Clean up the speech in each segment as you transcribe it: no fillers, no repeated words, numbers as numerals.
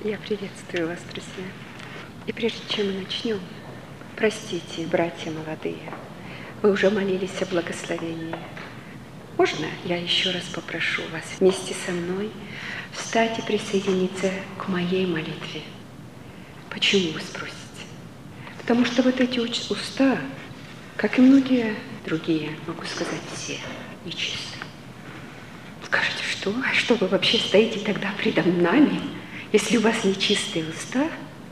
Я приветствую вас, друзья. И прежде чем мы начнем, простите, братья молодые, вы уже молились о благословении. Можно я еще раз попрошу вас вместе со мной встать и присоединиться к моей молитве? Почему, вы спросите? Потому что вот эти уста, как и многие другие, могу сказать, все нечисты. Скажете, что? А что вы вообще стоите тогда предо нами, если у вас нечистые уста?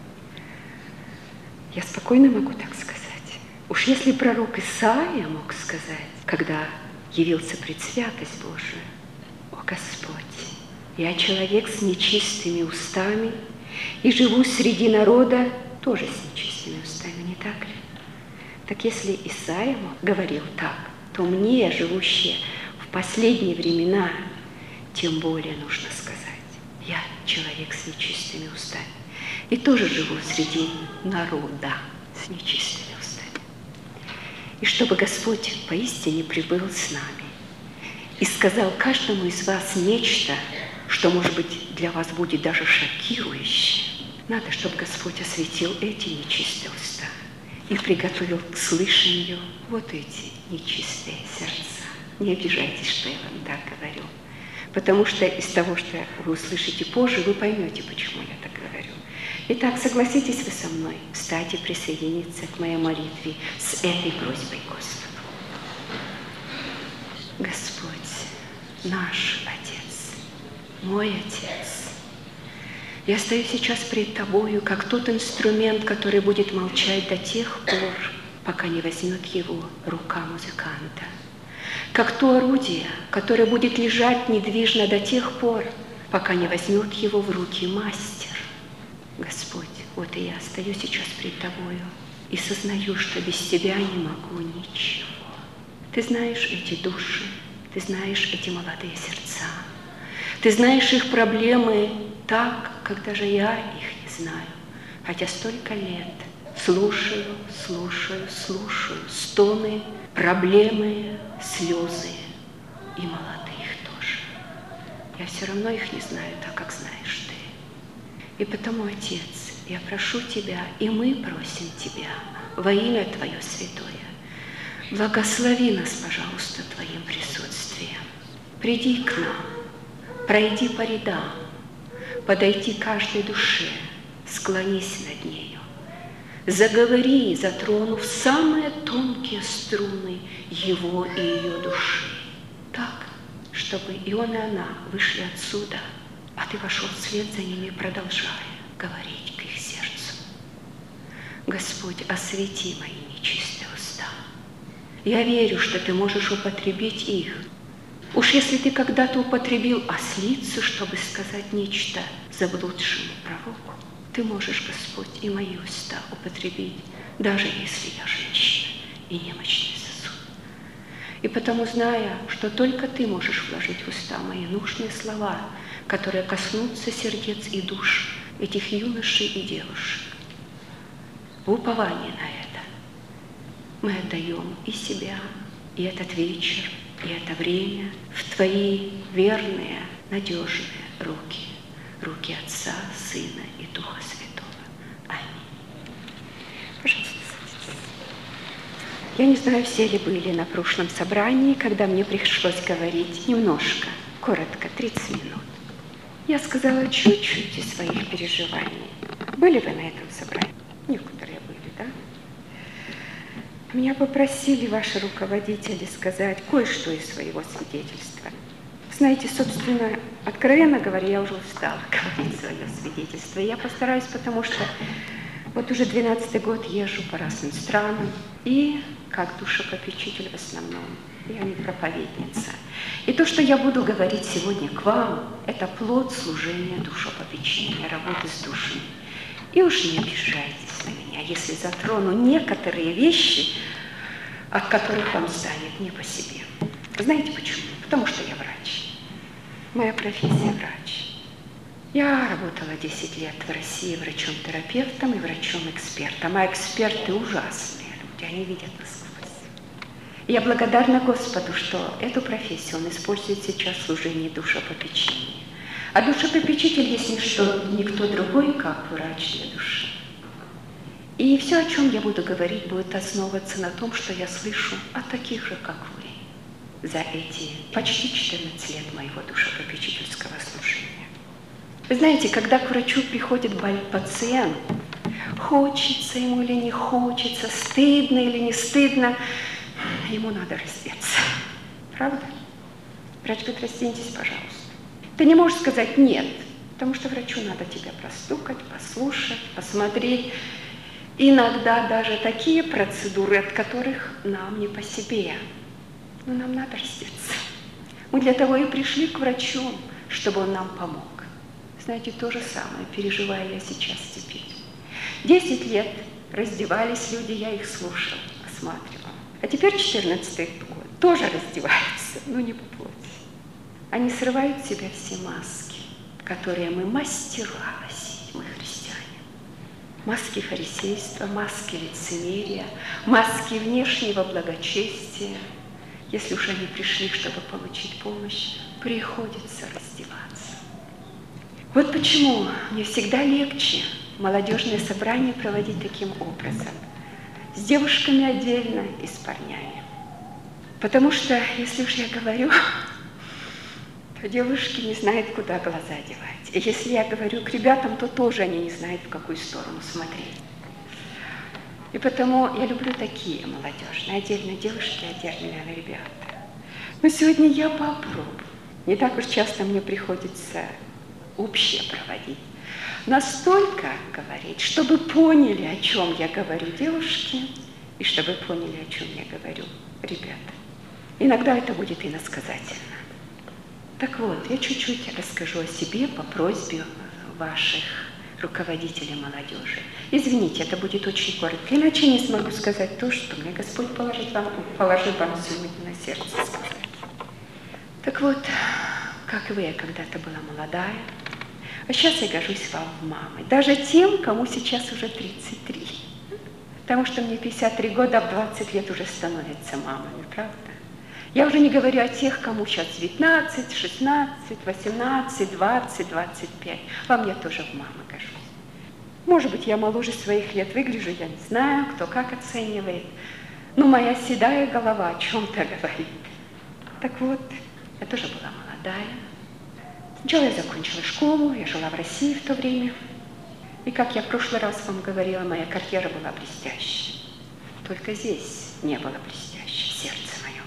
Я спокойно могу так сказать. Уж если пророк Исаия мог сказать, когда явился пред святость Божию: «О Господь, я человек с нечистыми устами и живу среди народа тоже с нечистыми устами», не так ли? Так если Исаия говорил так, то мне, живущие в последние времена, тем более нужно сказать: я человек с нечистыми устами и тоже живу среди народа с нечистыми устами. И чтобы Господь поистине прибыл с нами и сказал каждому из вас нечто, что, может быть, для вас будет даже шокирующе, надо, чтобы Господь осветил эти нечистые уста и приготовил к слышанию вот эти нечистые сердца. Не обижайтесь, что я вам так говорю, потому что из того, что вы услышите позже, вы поймете, почему я так говорю. Итак, согласитесь вы со мной встать и присоединиться к моей молитве с этой просьбой Господу. Господь, наш Отец, мой Отец, я стою сейчас пред Тобою, как тот инструмент, который будет молчать до тех пор, пока не возьмет его рука музыканта. Как то орудие, которое будет лежать недвижно до тех пор, пока не возьмет его в руки мастер. Господь, вот и я стою сейчас пред Тобою и сознаю, что без Тебя не могу ничего. Ты знаешь эти души, Ты знаешь эти молодые сердца, Ты знаешь их проблемы так, как даже я их не знаю, хотя столько лет слушаю стоны, проблемы, слезы и молодых тоже. Я все равно их не знаю так, как знаешь Ты. И потому, Отец, я прошу Тебя, и мы просим Тебя во имя Твое святое, благослови нас, пожалуйста, Твоим присутствием. Приди к нам, пройди по рядам, подойди к каждой душе, склонись над нею, заговори, затронув самые тонкие струны его и ее души, так, чтобы и он, и она вышли отсюда, а Ты вошел вслед за ними, продолжая говорить к их сердцу. Господь, освети мои нечистые уста. Я верю, что Ты можешь употребить их. Уж если Ты когда-то употребил ослицу, чтобы сказать нечто заблудшему пророку, Ты можешь, Господь, и мои уста употребить, даже если я женщина и немощный сосуд. И потому, зная, что только Ты можешь вложить в уста мои нужные слова, которые коснутся сердец и душ этих юношей и девушек, в уповании на это мы отдаем и себя, и этот вечер, и это время в Твои верные, надежные руки, руки Отца, Сына и Духа Святого. Аминь. Пожалуйста, садитесь. Я не знаю, все ли были на прошлом собрании, когда мне пришлось говорить немножко, коротко, 30 минут. Я сказала чуть-чуть из своих переживаний. Были вы на этом собрании? Некоторые были, да? Меня попросили ваши руководители сказать кое-что из своего свидетельства. Знаете, собственно, откровенно говоря, я уже устала говорить свое свидетельство. Я постараюсь, потому что вот уже 12-й год езжу по разным странам, и как душепопечитель в основном, я не проповедница. И то, что я буду говорить сегодня к вам, это плод служения душепопечения, работы с душами. И уж не обижайтесь на меня, если затрону некоторые вещи, от которых вам станет не по себе. Знаете почему? Потому что я врач. Моя профессия врач. Я работала 10 лет в России врачом-терапевтом и врачом-экспертом. А эксперты ужасные люди, они видят насквозь. Я благодарна Господу, что эту профессию Он использует сейчас в служении душепопечения. А душепопечитель есть никто другой, как врач для души. И все, о чем я буду говорить, будет основываться на том, что я слышу от таких же, как вы, за эти почти 14 лет моего душепопечительского служения. Вы знаете, когда к врачу приходит пациент, хочется ему или не хочется, стыдно или не стыдно, ему надо раздеться. Правда? Врач говорит, разденьтесь, пожалуйста. Ты не можешь сказать «нет», потому что врачу надо тебя простукать, послушать, посмотреть. Иногда даже такие процедуры, от которых нам не по себе. Но нам надо раздеться. Мы для того и пришли к врачу, чтобы он нам помог. Знаете, то же самое переживаю я сейчас теперь. 10 лет раздевались люди, я их слушала, осматривала. А теперь 14-й год, тоже раздеваются, но не по плоти. Они срывают с себя все маски, которые мы мастера носить, мы христиане. Маски фарисейства, маски лицемерия, маски внешнего благочестия. Если уж они пришли, чтобы получить помощь, приходится раздеваться. Вот почему мне всегда легче молодежное собрание проводить таким образом. С девушками отдельно и с парнями. Потому что, если уж я говорю, то девушки не знают, куда глаза девать. И если я говорю к ребятам, то тоже они не знают, в какую сторону смотреть. И потому я люблю такие молодежные, отдельно девушки, отдельно ребята. Но сегодня я попробую. Не так уж часто мне приходится общее проводить. Настолько говорить, чтобы поняли, о чем я говорю девушки, и чтобы поняли, о чем я говорю ребята. Иногда это будет иносказательно. Так вот, я чуть-чуть расскажу о себе по просьбе ваших руководителей молодежи. Извините, это будет очень коротко, иначе не смогу сказать то, что мне Господь положил вам сегодня на сердце сказать. Так вот, как и вы, я когда-то была молодая, а сейчас я гожусь вам в мамы. Даже тем, кому сейчас уже 33. Потому что мне 53 года, а в 20 лет уже становятся мамами, правда? Я уже не говорю о тех, кому сейчас 19, 16, 18, 20, 25. Вам я тоже в мамы гожусь. Может быть, я моложе своих лет выгляжу, я не знаю, кто как оценивает. Но моя седая голова о чем-то говорит. Так вот, я тоже была молодая. Сначала я закончила школу, я жила в России в то время. И, как я в прошлый раз вам говорила, моя карьера была блестящей. Только здесь не было блестящей, сердце мое.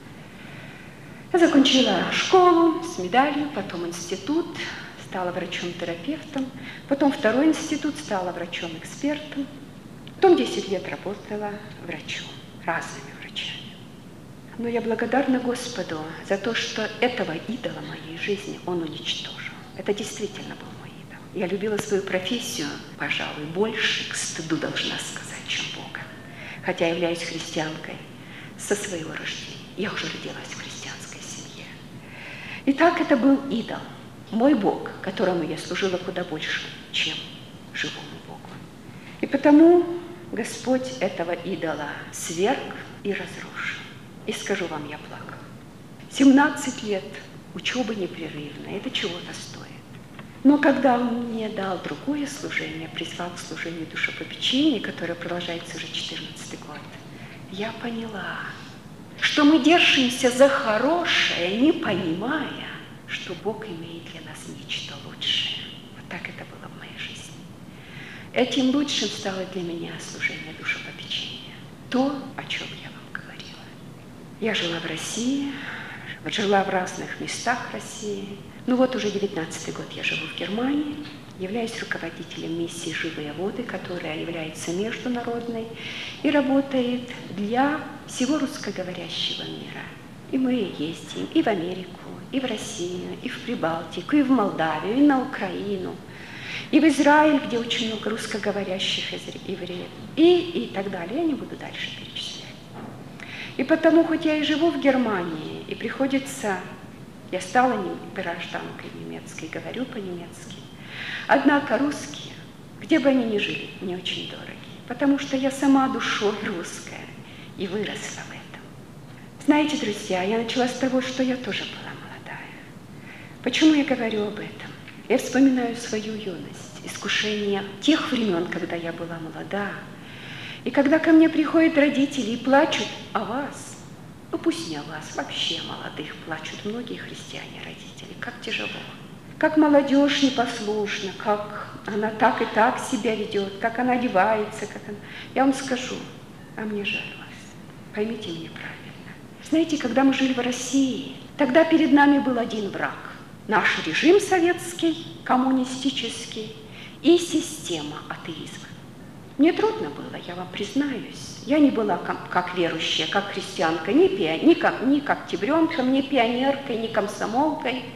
Я закончила школу с медалью, потом институт, стала врачом-терапевтом, потом второй институт, стала врачом-экспертом. Потом 10 лет работала врачом, разными врачами. Но я благодарна Господу за то, что этого идола моей жизни Он уничтожил. Это действительно был мой идол. Я любила свою профессию, пожалуй, больше, к стыду должна сказать, чем Бога. Хотя являюсь христианкой со своего рождения. Я уже родилась в христианской семье. Итак, это был идол. Мой Бог, которому я служила куда больше, чем живому Богу. И потому Господь этого идола сверг и разрушил. И скажу вам, я плакала. 17 лет учебы непрерывной, это чего-то стоит. Но когда Он мне дал другое служение, призвал к служению душепопечения, которое продолжается уже 14 год, я поняла, что мы держимся за хорошее, не понимая, что Бог имеет для нас нечто лучшее. Вот так это было в моей жизни. Этим лучшим стало для меня служение душепопечения. То, о чем я вам говорила. Я жила в России, жила в разных местах России. Ну вот уже 19-й год я живу в Германии, являюсь руководителем миссии «Живые воды», которая является международной и работает для всего русскоговорящего мира. И мы ездим и в Америку, и в Россию, и в Прибалтику, и в Молдавию, и на Украину, и в Израиль, где очень много русскоговорящих евреев, и так далее. Я не буду дальше перечислять. И потому, хоть я и живу в Германии, и приходится, я стала гражданкой немецкой, говорю по-немецки, однако русские, где бы они ни жили, мне очень дороги, потому что я сама душой русская и выросла в этом. Знаете, друзья, я начала с того, что я тоже была молодая. Почему я говорю об этом? Я вспоминаю свою юность, искушение тех времен, когда я была молода. И когда ко мне приходят родители и плачут о вас, ну пусть не о вас, вообще молодых плачут многие христиане-родители, как тяжело. Как молодежь непослушна, как она так и так себя ведет, как она одевается, как она... Я вам скажу, а мне жаль вас. Поймите меня правильно. Знаете, когда мы жили в России, тогда перед нами был один враг. Наш режим советский, коммунистический и система атеизма. Мне трудно было, я вам признаюсь. Я не была как верующая, как христианка, ни как октябренком, ни пионеркой, ни комсомолкой.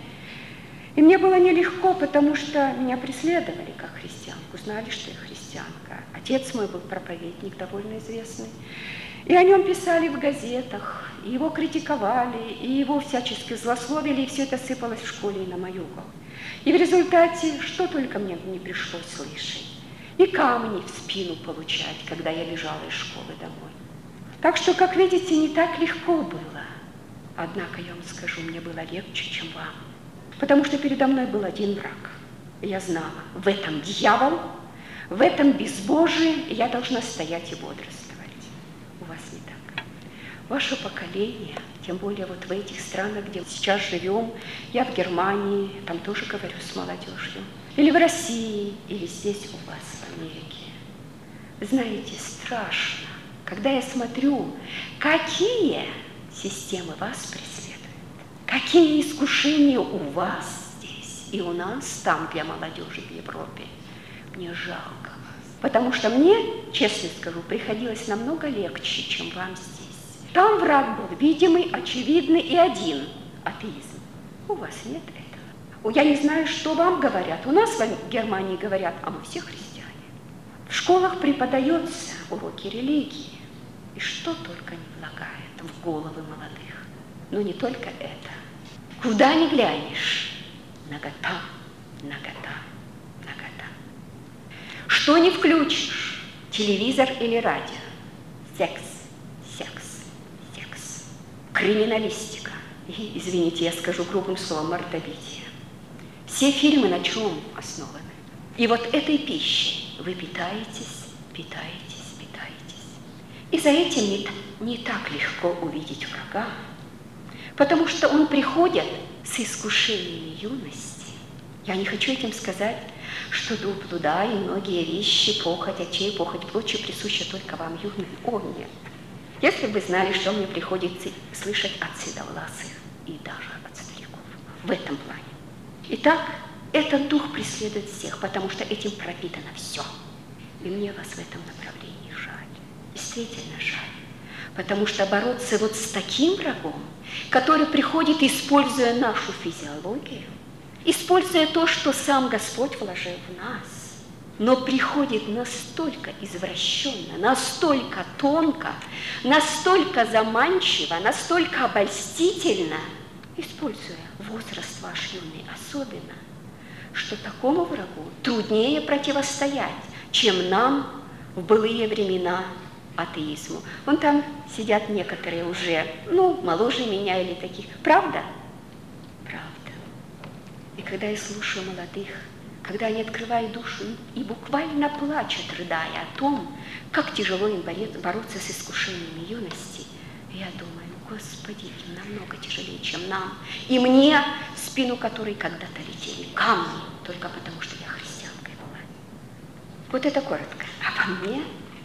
И мне было нелегко, потому что меня преследовали как христианку, знали, что я христианка. Отец мой был проповедник, довольно известный. И о нем писали в газетах, и его критиковали, и его всячески злословили, и все это сыпалось в школе и на мою голову. И в результате, что только мне не пришлось слышать. И камни в спину получать, когда я бежала из школы домой. Так что, как видите, не так легко было. Однако, я вам скажу, мне было легче, чем вам. Потому что передо мной был один враг. И я знала, в этом дьявол, в этом безбожие, и я должна стоять и бодрствовать. У вас не так. Ваше поколение, тем более вот в этих странах, где сейчас живем, я в Германии, там тоже говорю с молодежью, или в России, или здесь у вас в Америке. Знаете, страшно, когда я смотрю, какие системы вас преследуют, какие искушения у вас здесь и у нас там для молодежи в Европе. Мне жалко вас, потому что мне, честно скажу, приходилось намного легче, чем вам здесь. Там враг был видимый, очевидный и один – атеизм. У вас нет этого. Я не знаю, что вам говорят. У нас в Германии говорят, а мы все христиане. В школах преподаются уроки религии. И что только не влагает в головы молодых. Но не только это. Куда ни глянешь, нагота, нагота, нагота. Что ни включишь, телевизор или радио, секс, секс, секс, криминалистика. И, извините, я скажу грубым словом, мордобитие. Все фильмы на чем основаны? И вот этой пищей вы питаетесь, питаетесь, питаетесь. И за этим не так легко увидеть врага, потому что он приходит с искушениями юности. Я не хочу этим сказать, что дух блуда и многие вещи, похоть очей, похоть прочее присуща только вам, юным. О, нет. Если бы вы знали, что мне приходится слышать от седовласых и даже от стариков в этом плане. Итак, этот дух преследует всех, потому что этим пропитано все. И мне вас в этом направлении жаль. Действительно жаль. Потому что бороться вот с таким врагом, который приходит, используя нашу физиологию, используя то, что сам Господь вложил в нас, но приходит настолько извращенно, настолько тонко, настолько заманчиво, настолько обольстительно, используя возраст ваш юный особенно, что такому врагу труднее противостоять, чем нам в былые времена атеизму. Вон там сидят некоторые уже, моложе меня или таких. Правда? Правда. И когда я слушаю молодых, когда они открывают душу и буквально плачут, рыдая о том, как тяжело им бороться с искушениями юности, я думаю, Господи, намного тяжелее, чем нам. И мне, в спину которой когда-то летели камни, только потому что я христианкой была. Вот это коротко обо мне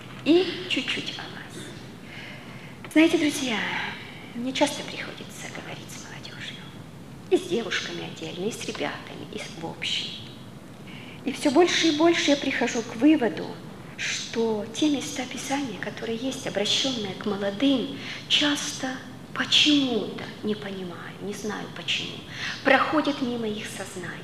и чуть-чуть о вас. Знаете, друзья, мне часто приходится говорить с молодежью. И с девушками отдельно, и с ребятами, и в общем. И все больше и больше я прихожу к выводу, что те места Писания, которые есть, обращенные к молодым, часто почему-то, не понимаю, не знаю почему, проходят мимо их сознания.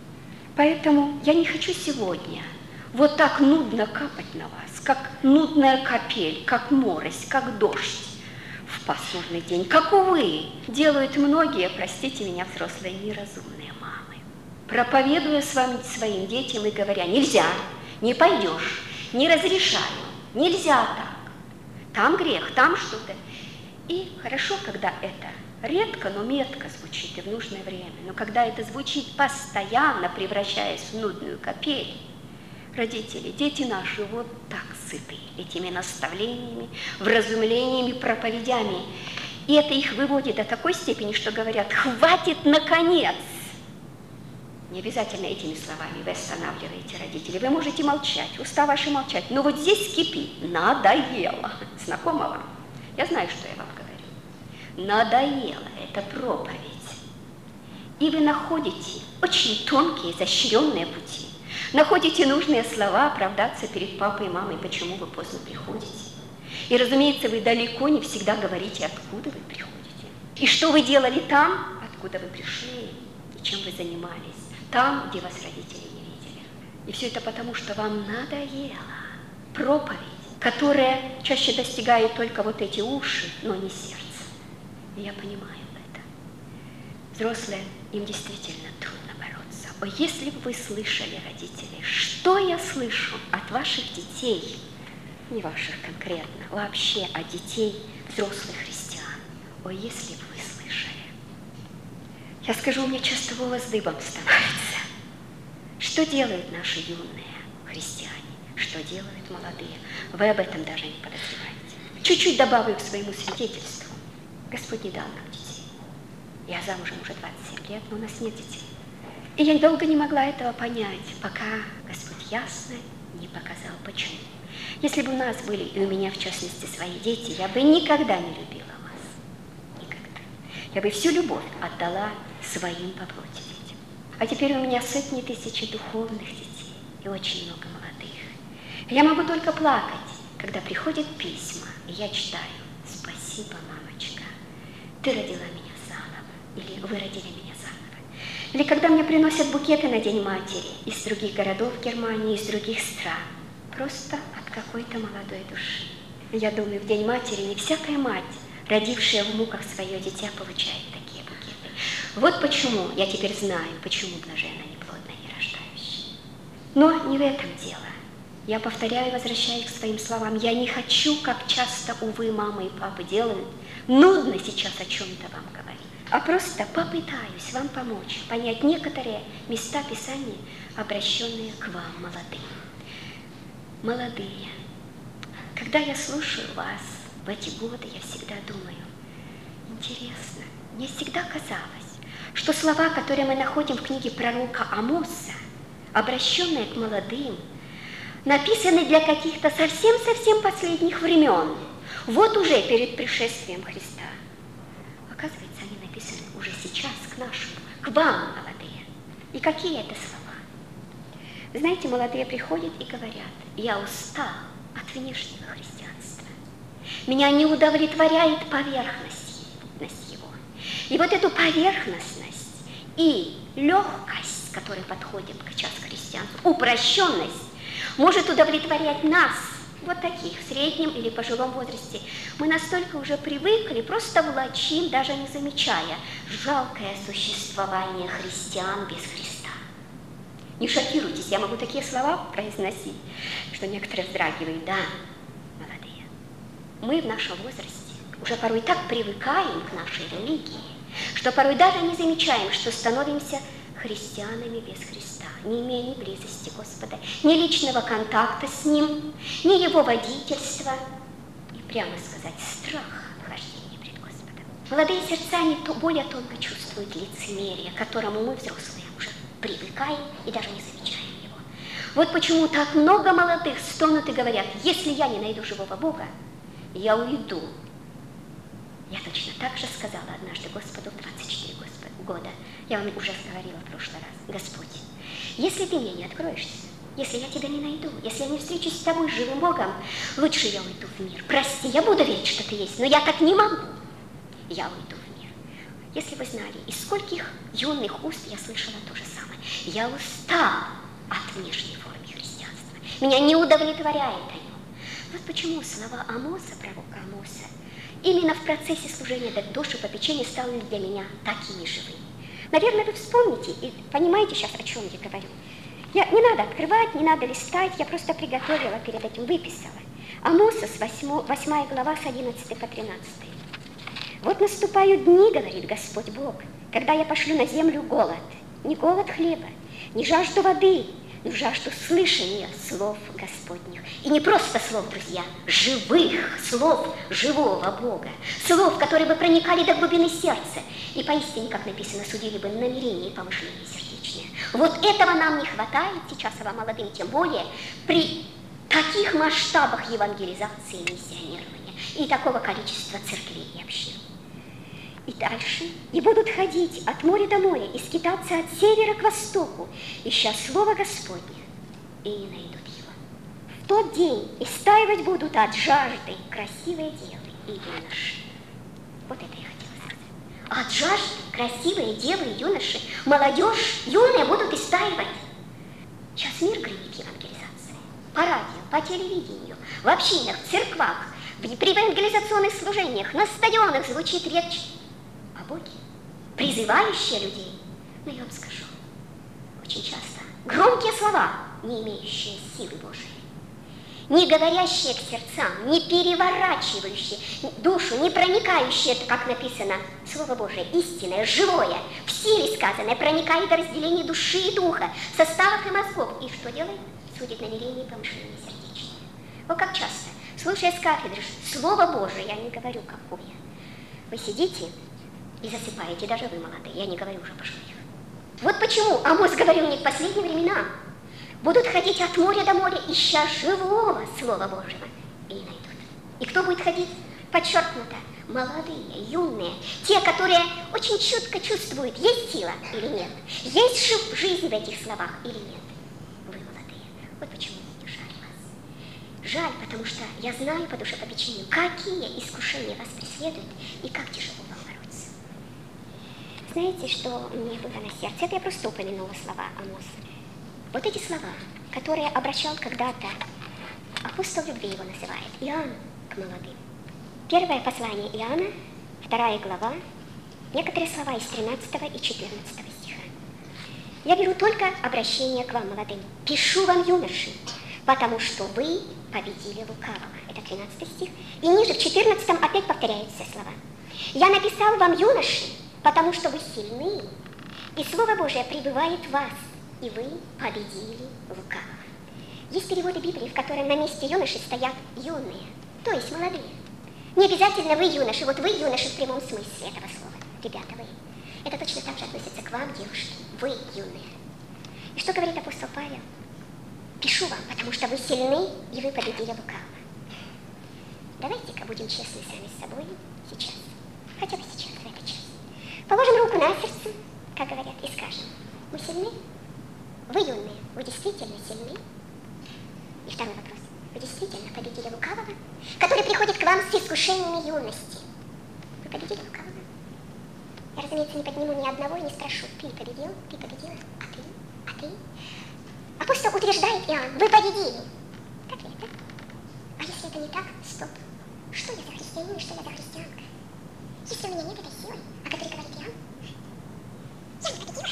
Поэтому я не хочу сегодня вот так нудно капать на вас, как нудная капель, как морось, как дождь в пасмурный день, как, увы, делают многие, простите меня, взрослые неразумные мамы, проповедуя своим детям и говоря: нельзя, не пойдешь, не разрешаю, нельзя так, там грех, там что-то. И хорошо, когда это редко, но метко звучит и в нужное время. Но когда это звучит постоянно, превращаясь в нудную капель, родители, дети наши вот так сыты этими наставлениями, вразумлениями, проповедями. И это их выводит до такой степени, что говорят: хватит наконец. Не обязательно этими словами вы останавливаете родителей. Вы можете молчать, уста ваши молчать. Но вот здесь кипит: надоело. Знакомо вам? Я знаю, что я вам говорю. Надоело – это проповедь. И вы находите очень тонкие, изощренные пути. Находите нужные слова оправдаться перед папой и мамой, почему вы поздно приходите. И, разумеется, вы далеко не всегда говорите, откуда вы приходите. И что вы делали там, откуда вы пришли, и чем вы занимались. Там, где вас родители не видели. И все это потому, что вам надоело проповедь, которая чаще достигает только вот эти уши, но не сердце. И я понимаю это. Взрослые, им действительно трудно бороться. О, если бы вы слышали, родители, что я слышу от ваших детей, не ваших конкретно, вообще от детей взрослых христиан. О, если бы вы слышали. Я скажу, мне часто волос дыбом становится. Что делают наши юные христиане? Что делают молодые? Вы об этом даже не подозреваете. Чуть-чуть добавлю к своему свидетельству. Господь не дал нам детей. Я замужем уже 27 лет, но у нас нет детей. И я долго не могла этого понять, пока Господь ясно не показал, почему. Если бы у нас были, и у меня в частности, свои дети, я бы никогда не любила вас. Никогда. Я бы всю любовь отдала своим по плоти детям. А теперь у меня сотни тысяч духовных детей и очень много молодых. Я могу только плакать, когда приходят письма, и я читаю: «Спасибо, мамочка, ты родила меня заново», или «Вы родили меня заново». Или когда мне приносят букеты на День матери из других городов Германии, из других стран, просто от какой-то молодой души. Я думаю, в День матери не всякая мать, родившая в муках свое дитя, получает такие букеты. Вот почему я теперь знаю, почему блаженна неплодная и рождающая. Но не в этом дело. Я повторяю, возвращаясь к своим словам, я не хочу, как часто, увы, мамы и папы делают, нудно сейчас о чем-то вам говорить, а просто попытаюсь вам помочь понять некоторые места Писания, обращенные к вам, молодым. Молодые, когда я слушаю вас в эти годы, я всегда думаю: интересно, мне всегда казалось, что слова, которые мы находим в книге пророка Амоса, обращенные к молодым, написаны для каких-то совсем-совсем последних времен, вот уже перед пришествием Христа. Оказывается, они написаны уже сейчас к нашему, к вам, молодые. И какие это слова? Знаете, молодые приходят и говорят: я устал от внешнего христианства. Меня не удовлетворяет поверхность его. И вот эту поверхностность и легкость, с которой подходит сейчас христианство, упрощенность, может удовлетворять нас, вот таких, в среднем или пожилом возрасте. Мы настолько уже привыкли, просто влачим, даже не замечая, жалкое существование христиан без Христа. Не шокируйтесь, я могу такие слова произносить, что некоторые вздрагивают. Да, молодые, мы в нашем возрасте уже порой так привыкаем к нашей религии, что порой даже не замечаем, что становимся христианами без Христа, не имея ни близости Господа, ни личного контакта с Ним, ни Его водительства, и, прямо сказать, страха хождения пред Господом. Молодые сердца не более тонко чувствуют лицемерие, к которому мы, взрослые, уже привыкаем и даже не замечаем его. Вот почему так много молодых стонут и говорят: если я не найду живого Бога, я уйду. Я точно так же сказала однажды Господу в 24 года. Я вам уже говорила в прошлый раз: Господь, если ты мне не откроешься, если я тебя не найду, если я не встречусь с тобой, живым Богом, лучше я уйду в мир. Прости, я буду верить, что ты есть, но я так не могу. Я уйду в мир. Если вы знали, из скольких юных уст я слышала то же самое. Я устал от внешней формы христианства. Меня не удовлетворяет оно. Вот почему слова Амоса, пророка Амоса, именно в процессе служения души попечения стали для меня такими живыми. Наверное, вы вспомните и понимаете сейчас, о чем я говорю. Не надо открывать, не надо листать, я просто приготовила, перед этим выписала. Амоса, 8 глава, с 11 по 13. Вот наступают дни, говорит Господь Бог, когда я пошлю на землю голод. Не голод хлеба, не жажду воды, но жажду слышания слов Господних. И не просто слов, друзья, живых слов живого Бога. Слов, которые бы проникали до глубины сердца. И поистине, как написано, судили бы намерения и помышления сердечные. Вот этого нам не хватает сейчас, а вам, молодым, тем более, при таких масштабах евангелизации и миссионирования, и такого количества церквей и общин. И дальше, и будут ходить от моря до моря, и скитаться от севера к востоку, ища Слово Господне, и не найдут его. В тот день истаивать будут от жажды красивые девы и юноши. Вот это я хотела сказать. От жажды красивые девы и юноши, молодежь, юные будут истаивать. Сейчас мир гремит евангелизации. По радио, по телевидению, в общинах, в церквах, при евангелизационных служениях, на стадионах звучит речь о Боге, призывающая людей. Но я вам скажу, очень часто громкие слова, не имеющие силы Божией, не говорящие к сердцам, не переворачивающие душу, не проникающие, как написано, Слово Божие, истинное, живое, в силе сказанное, проникает до разделения души и духа, составов и мозгов. И что делает? Судит намерения и помышления сердечные. Вот как часто, слушая с кафедры Слово Божие, я не говорю какое, вы сидите и засыпаете, даже вы молодые, я не говорю уже пожилых. Вот почему Амос говорил мне в последние времена, будут ходить от моря до моря, ища живого Слова Божьего, и не найдут. И кто будет ходить? Подчеркнуто, молодые, юные, те, которые очень чутко чувствуют, есть сила или нет, есть жизнь в этих словах или нет. Вы молодые. Вот почему мне жаль вас. Жаль, потому что я знаю по душепопечению, какие искушения вас преследуют и как тяжело вам бороться. Знаете, что мне было на сердце? Это я просто упомянула слова Амоса. Вот эти слова, которые обращал когда-то, апостол любви его называет, Иоанн к молодым. Первое послание Иоанна, 2 глава, некоторые слова из 13 и 14 стиха. Я беру только обращение к вам, молодым. Пишу вам, юноши, потому что вы победили лукавого. Это 13 стих. И ниже, в 14 опять повторяются слова. Я написал вам, юноши, потому что вы сильны, и Слово Божие пребывает в вас, и вы победили лукавого. Есть переводы Библии, в котором на месте юноши стоят юные, то есть молодые. Не обязательно вы юноши, вот вы юноши в прямом смысле этого слова. Ребята, вы. Это точно так же относится к вам, девушки. Вы юные. И что говорит апостол Павел? Пишу вам, потому что вы сильны, и вы победили лукавого. Давайте-ка будем честны сами с собой сейчас. Хотя бы сейчас, в этот час. Положим руку на сердце, как говорят, и скажем, мы сильны? Вы юные, вы действительно сильны? И второй вопрос. Вы действительно победили лукавого, который приходит к вам с искушениями юности? Вы победили лукавого? Я, разумеется, не подниму ни одного и не спрошу, ты победил, а ты? Апостол утверждает, Иоанн, вы победили. Так ли это? А если это не так, стоп. Что я за христианин, что я за христианка? Если у меня нет этой силы, о которой говорит Иоанн, я не победила.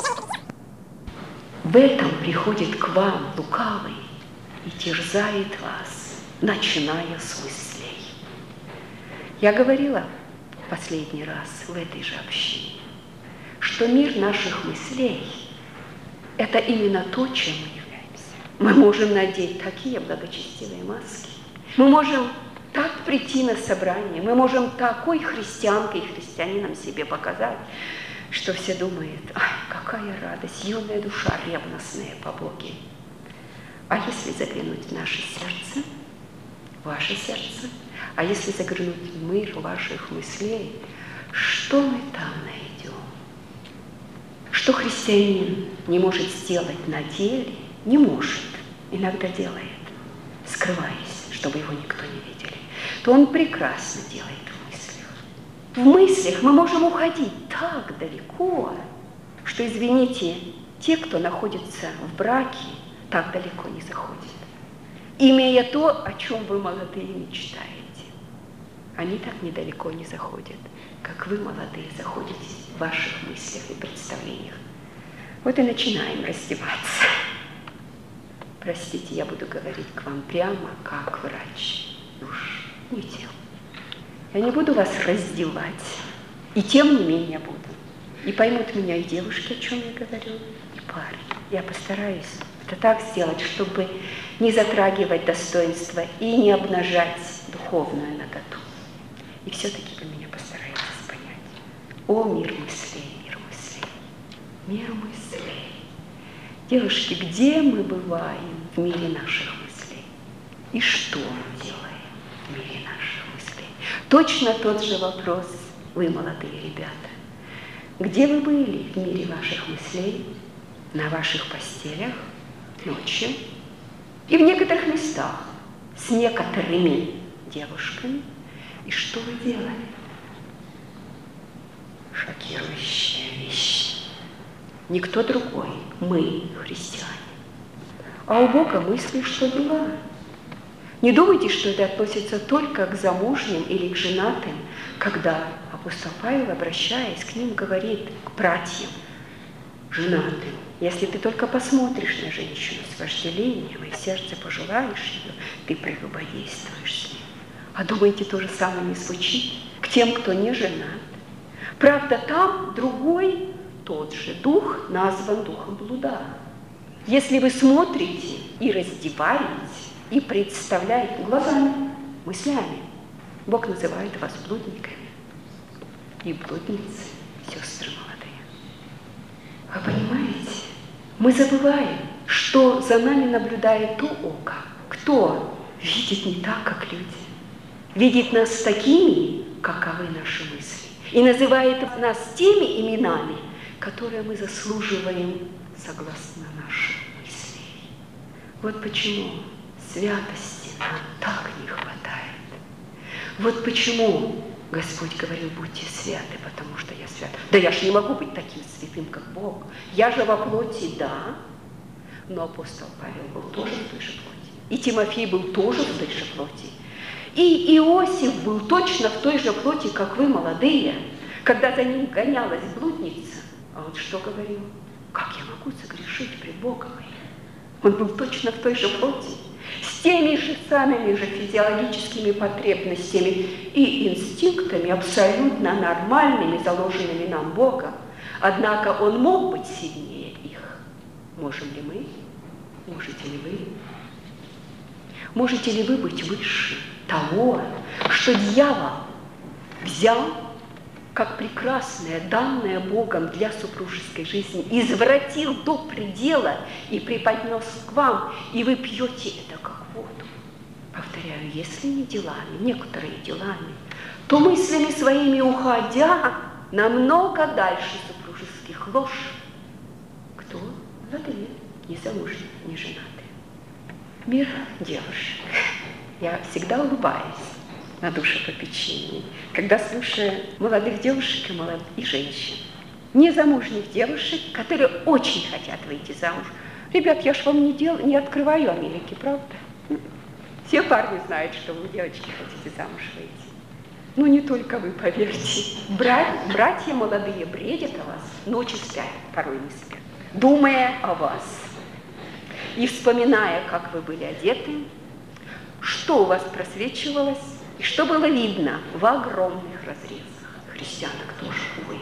В этом приходит к вам лукавый и терзает вас, начиная с мыслей. Я говорила последний раз в этой же общине, что мир наших мыслей – это именно то, чем мы являемся. Мы можем надеть такие благочестивые маски, мы можем так прийти на собрание, мы можем такой христианкой и христианином себе показать, что все думают, ай, какая радость, юная душа ревностная по Боге. А если заглянуть в наше сердце, ваше сердце, а если заглянуть в мир ваших мыслей, что мы там найдем? Что христианин не может сделать на деле, не может, иногда делает, скрываясь, чтобы его никто не видели, то он прекрасно делает в мыслях. В мыслях мы можем уходить так далеко, что, извините, те, кто находится в браке, так далеко не заходят, имея то, о чем вы, молодые, мечтаете. Они так недалеко не заходят, как вы, молодые, заходите в ваших мыслях и представлениях. Вот и начинаем раздеваться. Простите, я буду говорить к вам прямо, как врач душ, не тел. Я не буду вас раздевать, и тем не менее буду. И поймут меня и девушки, о чем я говорю, и парни. Я постараюсь это так сделать, чтобы не затрагивать достоинство и не обнажать духовную наготу. И все-таки вы меня постараетесь понять. О, мир мыслей, мир мыслей, мир мыслей. Девушки, где мы бываем в мире наших мыслей? И что мы делаем в мире наших мыслей? Точно тот же вопрос, вы, молодые ребята. Где вы были в мире ваших мыслей, на ваших постелях, ночью и в некоторых местах с некоторыми девушками? И что вы делали? Шокирующая вещь. Никто другой, мы, христиане. А у Бога мысли, что дела. Не думайте, что это относится только к замужним или к женатым, когда апостол Павел, обращаясь к ним, говорит к братьям женатым: если ты только посмотришь на женщину с вожделением и в сердце пожелаешь ее, ты прелюбодействуешь с ней. А думаете, то же самое не звучит к тем, кто не женат? Правда, там другой, тот же дух назван духом блуда. Если вы смотрите и раздеваете, и представляете глазами, мыслями, Бог называет вас блудниками и блудницы, сестры молодые. Вы понимаете, мы забываем, что за нами наблюдает то око, кто видит не так, как люди, видит нас такими, каковы наши мысли, и называет нас теми именами, которые мы заслуживаем согласно нашим мыслям. Вот почему святости нам так не хватает. Вот почему Господь говорил: будьте святы, потому что я свят. Да я ж не могу быть таким святым, как Бог. Я же во плоти, да. Но апостол Павел был тоже в той же плоти. И Тимофей был тоже в той же плоти. И Иосиф был точно в той же плоти, как вы, молодые, когда за ним гонялась блудница. А он что говорил? Как я могу согрешить пред Богом моим? Он был точно в той же плоти, с теми же самыми же физиологическими потребностями и инстинктами, абсолютно нормальными, заложенными нам Богом. Однако он мог быть сильнее их. Можем ли мы? Можете ли вы? Можете ли вы быть выше того, что дьявол взял как прекрасное, данное Богом для супружеской жизни, извратил до предела и преподнес к вам, и вы пьете это как воду? Повторяю, если не делами, некоторые делами, то мыслями своими уходя намного дальше супружеских лож. Кто? Молодые, не замужние, не женатые. Мир девушек. Я всегда улыбаюсь на душепопечении, когда слушаю молодых девушек и женщин, незамужних девушек, которые очень хотят выйти замуж. Ребят, я ж вам не открываю Америки, правда? Все парни знают, что вы, девочки, хотите замуж выйти. Ну, не только вы, поверьте. Братья молодые бредят о вас, ночью спят, порой не спят, думая о вас и вспоминая, как вы были одеты, что у вас просвечивалось, и что было видно в огромных разрезах. Христианок тоже, увы.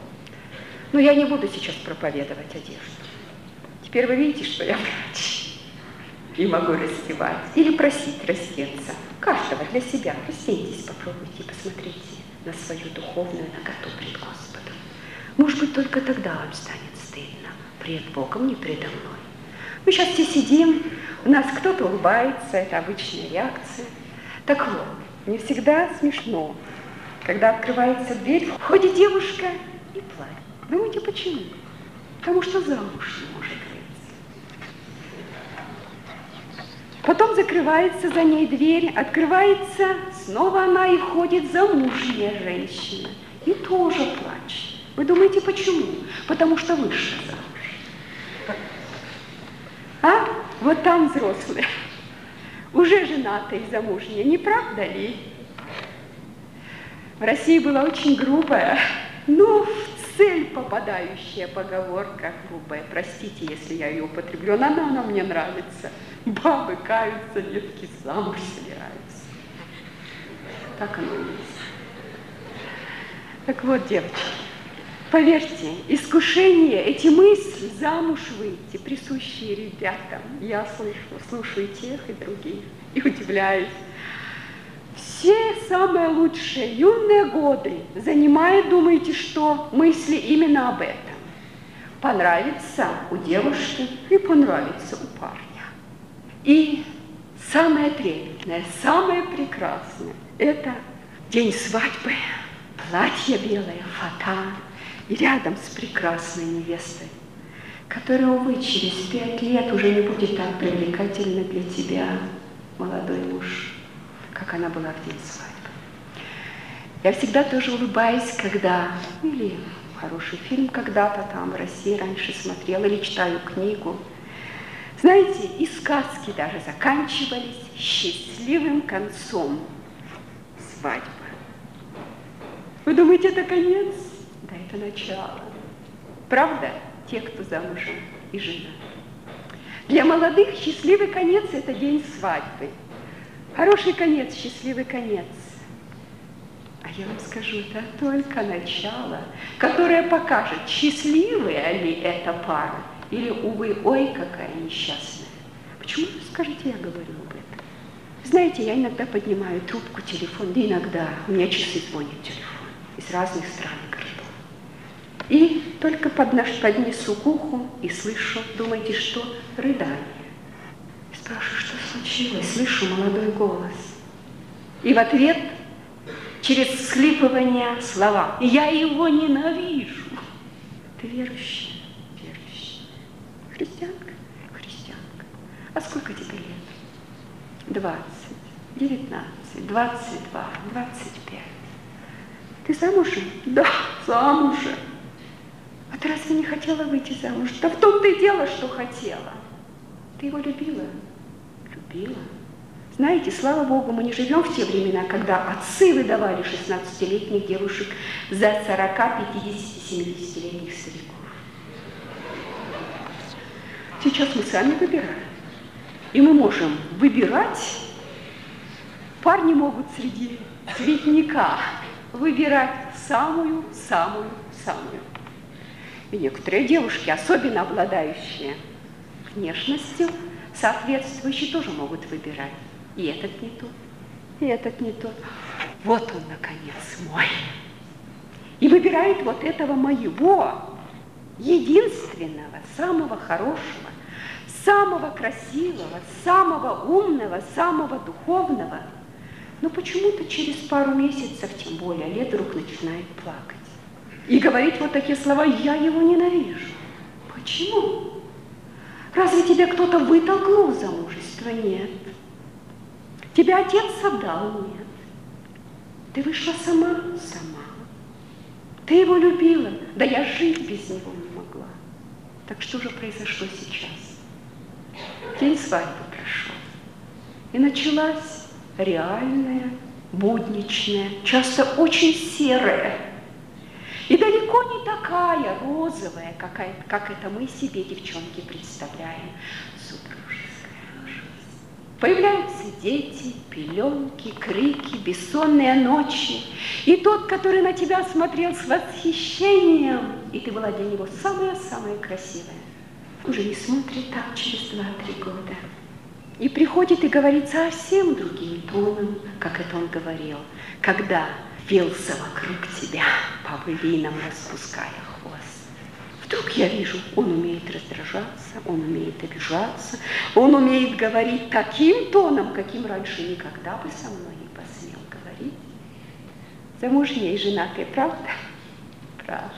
Но я не буду сейчас проповедовать одежду. Теперь вы видите, что я врач. И могу раздевать или просить раздеться. Каждого для себя. Разденьтесь, попробуйте, посмотрите на свою духовную наготу пред Господом. Может быть, только тогда вам станет стыдно пред Богом, не предо мной. Мы сейчас все сидим, у нас кто-то улыбается, это обычная реакция. Так вот, мне всегда смешно, когда открывается дверь, входит девушка и плачет. Думаете, почему? Потому что замуж не может выйти. Потом закрывается за ней дверь, открывается, снова она и входит замужняя женщина. И тоже плачет. Вы думаете, почему? Потому что вышла замуж. А? Вот там взрослые. Уже женатые и замужние, не правда ли? В России была очень грубая, но в цель попадающая поговорка, грубая, простите, если я ее употреблю, но она мне нравится. Бабы каются, детки замуж собираются. Так оно и есть. Так вот, девочки, поверьте, искушение, эти мысли, замуж выйти, присущие ребятам. Я слушаю тех и других и удивляюсь. Все самые лучшие юные годы занимает, думаете, что мысли именно об этом. Понравится у девушки и понравится у парня. И самое трепетное, самое прекрасное – это день свадьбы, платье белое, фата, и рядом с прекрасной невестой, которая, увы, через 5 лет уже не будет так привлекательна для тебя, молодой муж, как она была в день свадьбы. Я всегда тоже улыбаюсь, когда, или хороший фильм когда-то там в России раньше смотрела, или читаю книгу. Знаете, и сказки даже заканчивались счастливым концом. Свадьба. Вы думаете, это конец? Да, это начало. Правда? Те, кто замужем и женат. Для молодых счастливый конец – это день свадьбы. Хороший конец, счастливый конец. А я вам скажу, это только начало, которое покажет, счастливая ли эта пара, или, увы, ой, какая несчастная. Почему, скажите, я говорю об этом? Знаете, я иногда поднимаю трубку, телефон, да иногда у меня часы звонят телефон из разных стран и городов. И только поднесу к уху и слышу, думаете, что? Рыдание. И спрашиваю, что случилось? Слышу молодой голос. И в ответ через всхлипывание слова. Я его ненавижу. Ты верующая? Верующая. Христианка? Христианка. А сколько тебе лет? 20, 19, 22, 25. Ты замужем? Да, замужем. А ты разве не хотела выйти замуж? Да в том-то и дело, что хотела. Ты его любила? Любила. Знаете, слава Богу, мы не живем в те времена, когда отцы выдавали 16-летних девушек за 40, 50, 70-летних стариков. Сейчас мы сами выбираем. И мы можем выбирать, парни могут среди цветника выбирать самую-самую-самую. И некоторые девушки, особенно обладающие внешностью соответствующей, тоже могут выбирать. И этот не тот, и этот не тот. Вот он, наконец, мой. И выбирает вот этого моего, единственного, самого хорошего, самого красивого, самого умного, самого духовного. Но почему-то через пару месяцев, тем более лет, вдруг начинает плакать. И говорить вот такие слова: я его ненавижу. Почему? Разве тебя кто-то вытолкнул в замужество? Нет. Тебя отец отдал? Нет. Ты вышла сама? Сама. Ты его любила? Да я жить без него не могла. Так что же произошло сейчас? День свадьбы прошел. И началась реальная, будничная, часто очень серая, и далеко не такая розовая, как это мы себе, девчонки, представляем, супружеская жизнь. Появляются дети, пеленки, крики, бессонные ночи. И тот, который на тебя смотрел с восхищением, и ты была для него самая-самая красивая, уже не смотрит так через 2-3 года. И приходит и говорит совсем другим тоном, как это он говорил, когда вился вокруг тебя, павлином распуская хвост. Вдруг я вижу, он умеет раздражаться, он умеет обижаться, он умеет говорить таким тоном, каким раньше никогда бы со мной не посмел говорить. Замужняя и женатая, правда? Правда.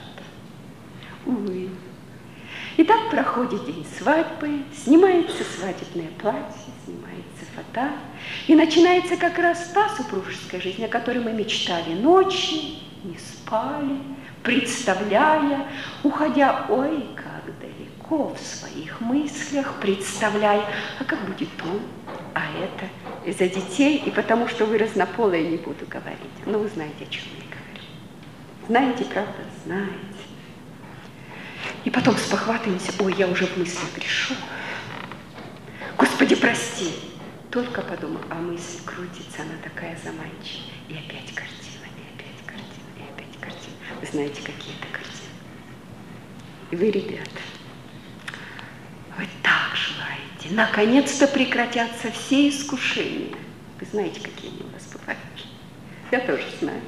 Увы. И так проходит день свадьбы, снимается свадебное платье, снимается фата, и начинается как раз та супружеская жизнь, о которой мы мечтали ночи, не спали, представляя, уходя, ой, как далеко в своих мыслях, представляя, а как будет он, а это из-за детей, и потому что вы разнополые, не буду говорить, но вы знаете, о чем я говорю. Знаете, правда? Знаете. И потом спохватываемся: ой, я уже в мысли грешу. Господи, прости. Только подумал, а мысль крутится, она такая заманчивая. И опять картина, и опять картина, и опять картина. знаете, какие-то картины. И вы, ребята, вы так желаете. Наконец-то прекратятся все искушения. Вы знаете, какие они у вас бывают? Я тоже знаю.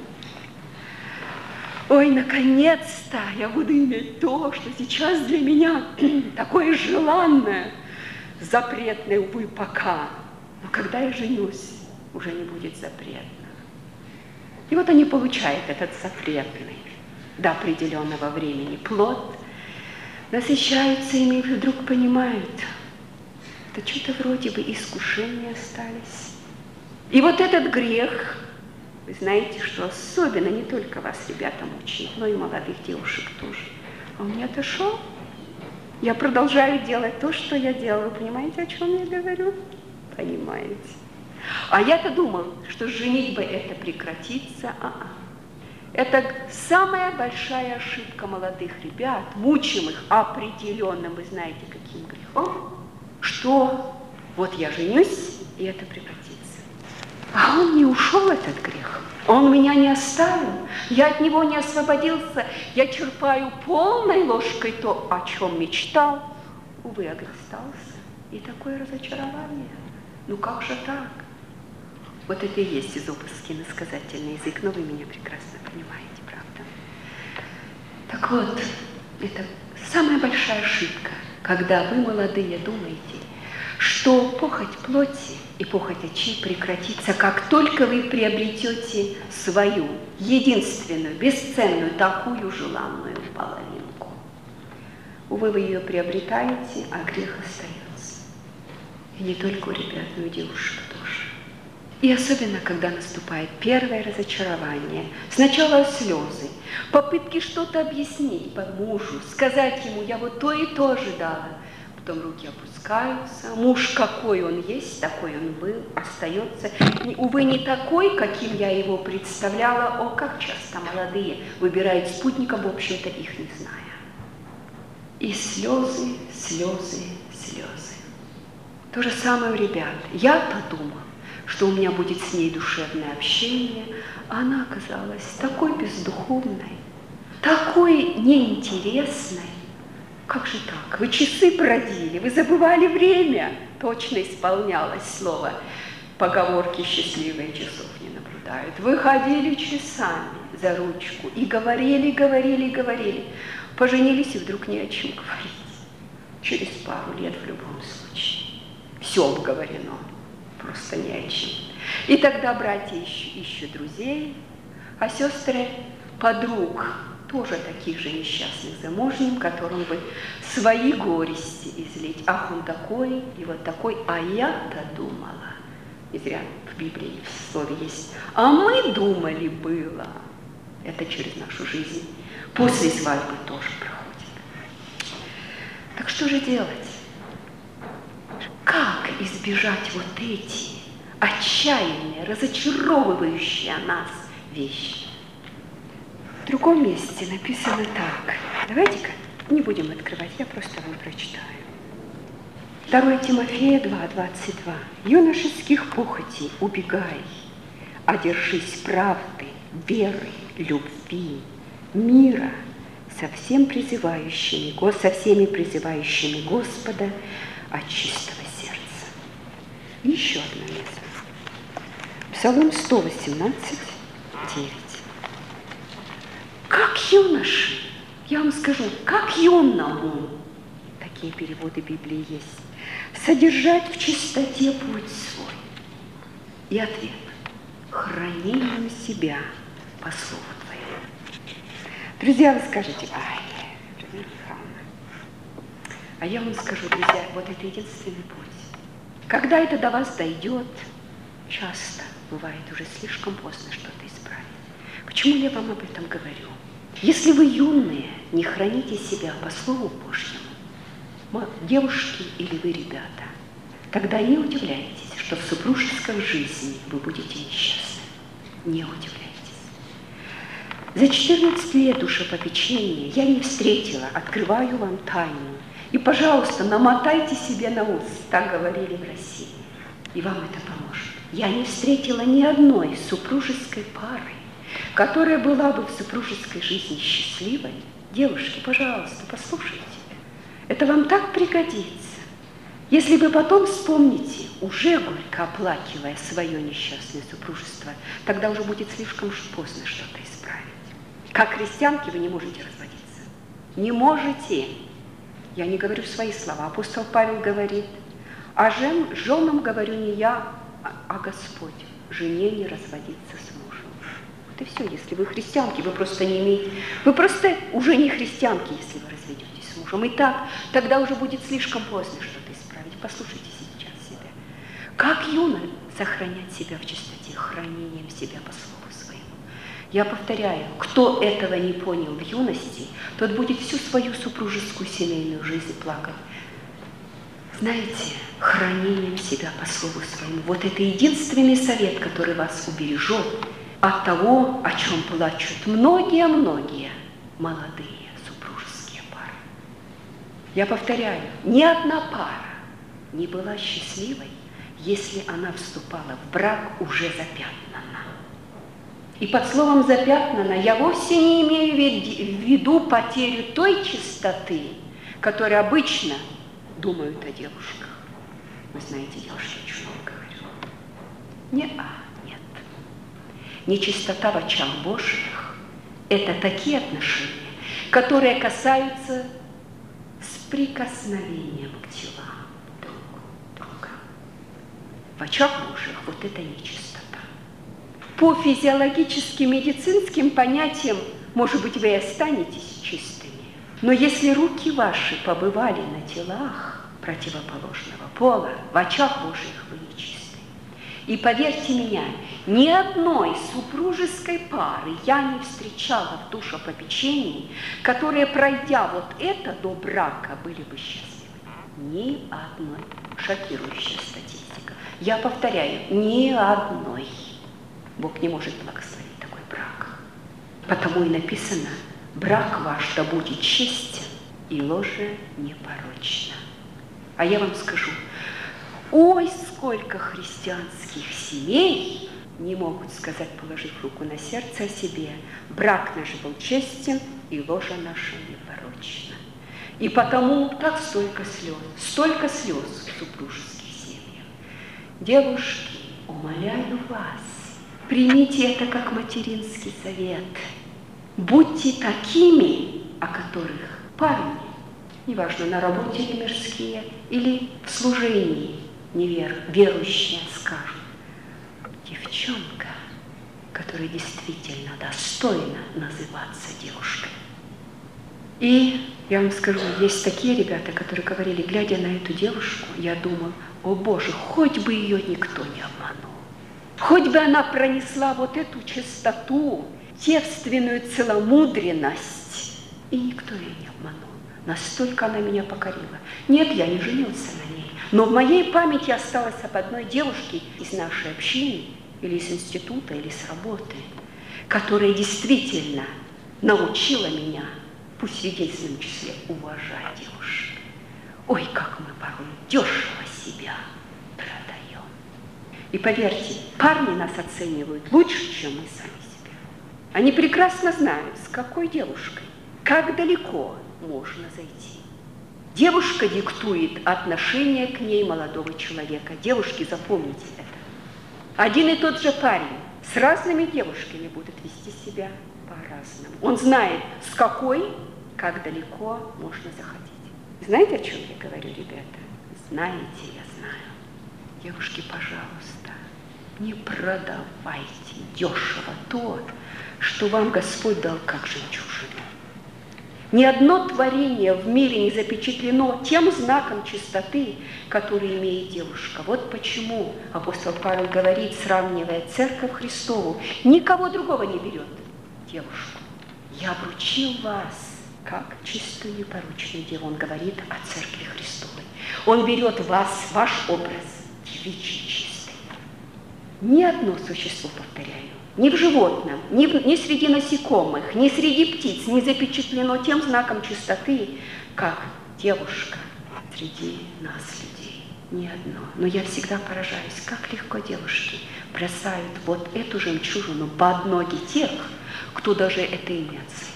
Ой, наконец-то я буду иметь то, что сейчас для меня такое желанное, запретное, увы, пока. Но когда я женюсь, уже не будет запретно. И вот они получают этот запретный до определенного времени плод, насыщаются ими и вдруг понимают, да что-то вроде бы искушения остались. И вот этот грех, вы знаете, что особенно не только вас, ребята, мучает, но и молодых девушек тоже. А у меня-то шо? Я продолжаю делать то, что я делаю. Вы понимаете, о чем я говорю? Понимаете. А я-то думал, что женитьба это прекратится. Это самая большая ошибка молодых ребят, мучимых определенным, вы знаете, каким грехом, что вот я женюсь, и это прекратится. А он не ушел, этот грех. Он меня не оставил. Я от него не освободился. Я черпаю полной ложкой то, о чем мечтал. Увы, остался. И такое разочарование. Ну как же так? Вот это и есть изобразский иносказательный язык. Но вы меня прекрасно понимаете, правда? Так вот, это самая большая ошибка, когда вы, молодые, думаете, что похоть плоти и похоть очей прекратится, как только вы приобретете свою единственную, бесценную, такую желанную половинку. Увы, вы ее приобретаете, а грех остается. И не только у ребят, но и у девушек тоже. И особенно, когда наступает первое разочарование. Сначала слезы, попытки что-то объяснить мужу, сказать ему, я вот то и то ожидала. Потом руки опускаются. Муж, какой он есть, такой он был, остается. Увы, не такой, каким я его представляла. О, как часто молодые выбирают спутника, в общем-то, их не зная. И слезы, слезы, слезы. То же самое у ребят. Я-то думала, что у меня будет с ней душевное общение, а она оказалась такой бездуховной, такой неинтересной. Как же так? Вы часы бродили, вы забывали время. Точно исполнялось слово. Поговорки счастливые часов не наблюдают. Вы ходили часами за ручку и говорили, говорили, говорили. Поженились и вдруг не о чем говорить. Через пару лет в любом случае. Все обговорено. Просто не о чем. И тогда братья ищут друзей, а сестры подруг, тоже таких же несчастных замужним, которым бы свои горести излить. Ах, он такой и вот такой, а я-то думала. Не зря в Библии в слове есть. А мы думали было. Это через нашу жизнь. После свадьбы тоже проходит. Так что же делать? Как избежать вот эти отчаянные, разочаровывающие нас вещи? В другом месте написано так. Давайте-ка не будем открывать, я просто вам прочитаю. 2 Тимофея 2:22. Юношеских похотей убегай, одержись правды, веры, любви, мира, со всеми призывающими Господа от чистого сердца. И еще одно место. Псалом 118, 9. Как юноши, я вам скажу, как юному, такие переводы Библии есть, содержать в чистоте путь свой. И ответ: хранением себя по слову Твоему. Друзья, вы скажете, а я вам скажу, друзья, вот это единственный путь. Когда это до вас дойдет, часто бывает уже слишком поздно что-то исправить. Почему я вам об этом говорю? Если вы юные, не храните себя по Слову Божьему, девушки или вы, ребята, тогда не удивляйтесь, что в супружеской жизни вы будете несчастны. Не удивляйтесь. За 14 лет душепопечения я не встретила, открываю вам тайну, и, пожалуйста, намотайте себе на ус, так говорили в России, и вам это поможет. Я не встретила ни одной супружеской пары, которая была бы в супружеской жизни счастливой, девушки, пожалуйста, послушайте. Это вам так пригодится. Если вы потом вспомните, уже горько оплакивая свое несчастное супружество, тогда уже будет слишком поздно что-то исправить. Как христианки вы не можете разводиться. Не можете. Я не говорю свои слова. Апостол Павел говорит, а женам говорю не я, а Господь. Жене не разводиться с мужем. Вот и все. Если вы христианки, вы просто не имеете... Вы просто уже не христианки, если вы разведетесь с мужем. И так, тогда уже будет слишком поздно что-то исправить. Послушайте сейчас себя. Как юно сохранять себя в чистоте, хранением себя по слову своему. Я повторяю, кто этого не понял в юности, тот будет всю свою супружескую семейную жизнь плакать. Знаете, хранением себя по слову своему. Вот это единственный совет, который вас убережет от того, о чем плачут многие-многие молодые супружеские пары. Я повторяю, ни одна пара не была счастливой, если она вступала в брак уже запятнана. И под словом «запятнана» я вовсе не имею в виду потерю той чистоты, которая обычно думают о девушках. Вы знаете, девушки, о чем я говорю? Нет. Нечистота в очах Божьих – это такие отношения, которые касаются с прикосновением к телам друг друга. В очах Божьих вот это нечистота. По физиологическим, медицинским понятиям, может быть, вы и останетесь чистыми, но если руки ваши побывали на телах противоположного пола, в очах Божьих вы нечисты. И поверьте мне, ни одной супружеской пары я не встречала в душепопечении, которые, пройдя вот это до брака, были бы счастливы. Ни одной. Шокирующая статистика. Я повторяю, ни одной. Бог не может благословить такой брак. Потому и написано, брак ваш да будет честен, и ложе непорочно. А я вам скажу, ой, сколько христианских семей не могут сказать, положив руку на сердце о себе, брак наш был честен, и ложа наша непорочна. И потому так столько слез в супружеских семьях. Девушки, умоляю вас, примите это как материнский совет. Будьте такими, о которых парни, неважно, на работе или мирские, или в служении верующие скажут, девчонка, которая действительно достойна называться девушкой. И я вам скажу, есть такие ребята, которые говорили, глядя на эту девушку, я думал, о Боже, хоть бы ее никто не обманул, хоть бы она пронесла вот эту чистоту, девственную целомудренность, и никто ее не обманул. Настолько она меня покорила. Нет, я не женился на ней. Но в моей памяти осталось об одной девушке из нашей общины, или из института, или с работы, которая действительно научила меня, пусть в единственном числе, уважать девушек. Ой, как мы порой дешево себя продаем. И поверьте, парни нас оценивают лучше, чем мы сами себя. Они прекрасно знают, с какой девушкой, как далеко можно зайти. Девушка диктует отношение к ней молодого человека. Девушки, запомните это. Один и тот же парень с разными девушками будет вести себя по-разному. Он знает, с какой, как далеко можно заходить. Знаете, о чем я говорю, ребята? Знаете, я знаю. Девушки, пожалуйста, не продавайте дешево то, что вам Господь дал как жемчужину. Ни одно творение в мире не запечатлено тем знаком чистоты, который имеет девушка. Вот почему апостол Павел говорит, сравнивая церковь Христову, никого другого не берет девушку. Я обручил вас как чистую непорочную деву. Он говорит о церкви Христовой. Он берет вас, ваш образ, девичий чистый. Ни одно существо, повторяю, ни в животном, ни среди насекомых, ни среди птиц не запечатлено тем знаком чистоты, как девушка среди нас, людей. ни одно. Но я всегда поражаюсь, как легко девушки бросают вот эту жемчужину под ноги тех, кто даже это и не оценит.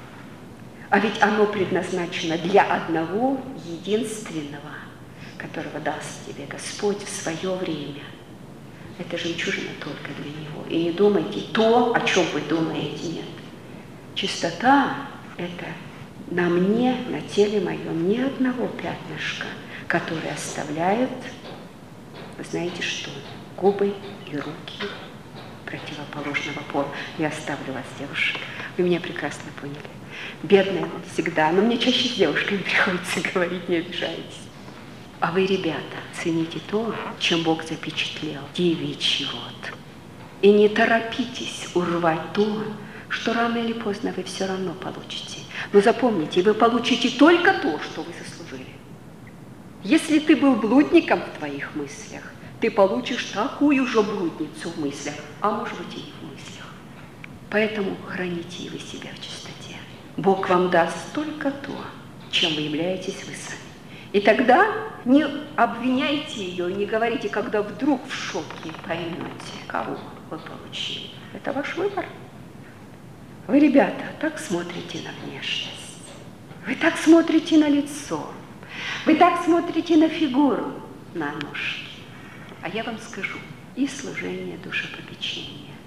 А ведь оно предназначено для одного единственного, которого даст тебе Господь в свое время. Это жемчужина только для Него. И не думайте то, о чем вы думаете, нет. Чистота – это на мне, на теле моем ни одного пятнышка, которые оставляют, вы знаете что, губы и руки противоположного пола. Я оставлю вас, девушек. Вы меня прекрасно поняли. Бедная всегда, но мне чаще с девушками приходится говорить, не обижайтесь. А вы, ребята, цените то, чем Бог запечатлел, девичий род. И не торопитесь урвать то, что рано или поздно вы все равно получите. Но запомните, вы получите только то, что вы заслужили. Если ты был блудником в твоих мыслях, ты получишь такую же блудницу в мыслях, а может быть и не в мыслях. Поэтому храните и вы себя в чистоте. Бог вам даст только то, чем вы являетесь вы сами. И тогда не обвиняйте ее, не говорите, когда вдруг в шоке поймете, кого вы получили. Это ваш выбор. Вы, ребята, так смотрите на внешность, вы так смотрите на лицо, вы так смотрите на фигуру, на ножки. А я вам скажу, и служение душепопечения.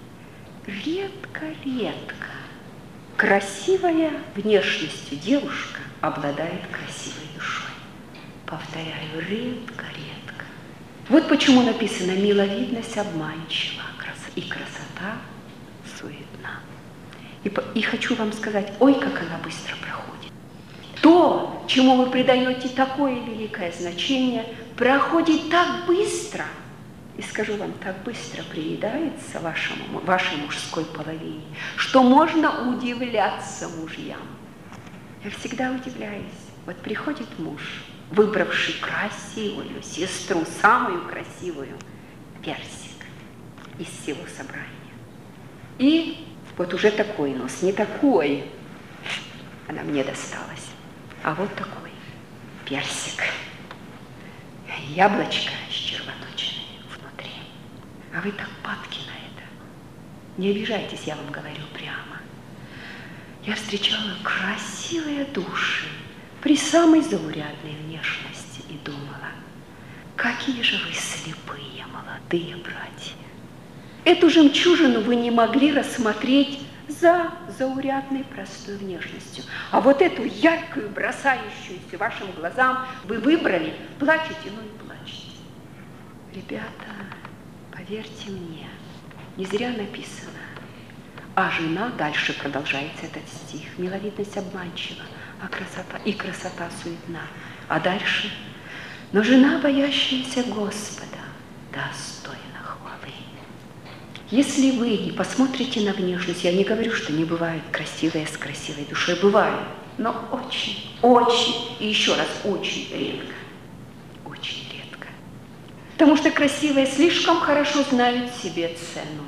Редко-редко красивая внешностью девушка обладает красивой душой. Повторяю, редко-редко. Вот почему написано «миловидность обманчива, и красота суетна». И хочу вам сказать, ой, как она быстро проходит. То, чему вы придаете такое великое значение, проходит так быстро, и скажу вам, так быстро приедается вашей мужской половине, что можно удивляться мужьям. Я всегда удивляюсь. Вот приходит муж, выбравший красивую сестру, самую красивую, персик из всего собрания. И вот уже такой нос, не такой, она мне досталась, а вот такой персик, яблочко с червоточиной внутри. А вы так падки на это. Не обижайтесь, я вам говорю прямо. Я встречала красивые души при самой заурядной внешности и думала, какие же вы слепые, молодые братья. Эту жемчужину вы не могли рассмотреть за заурядной простой внешностью. А вот эту яркую, бросающуюся вашим глазам вы выбрали, плачете, ну и плачете. Ребята, поверьте мне, не зря написано. А жена, дальше продолжается этот стих, миловидность обманчива, а красота суетна. А дальше, но жена, боящаяся Господа, достойна хвалы. Если вы не посмотрите на внешность, я не говорю, что не бывают красивые с красивой душой, бывают, но очень, и еще раз, очень редко. Очень редко. Потому что красивые слишком хорошо знают себе цену.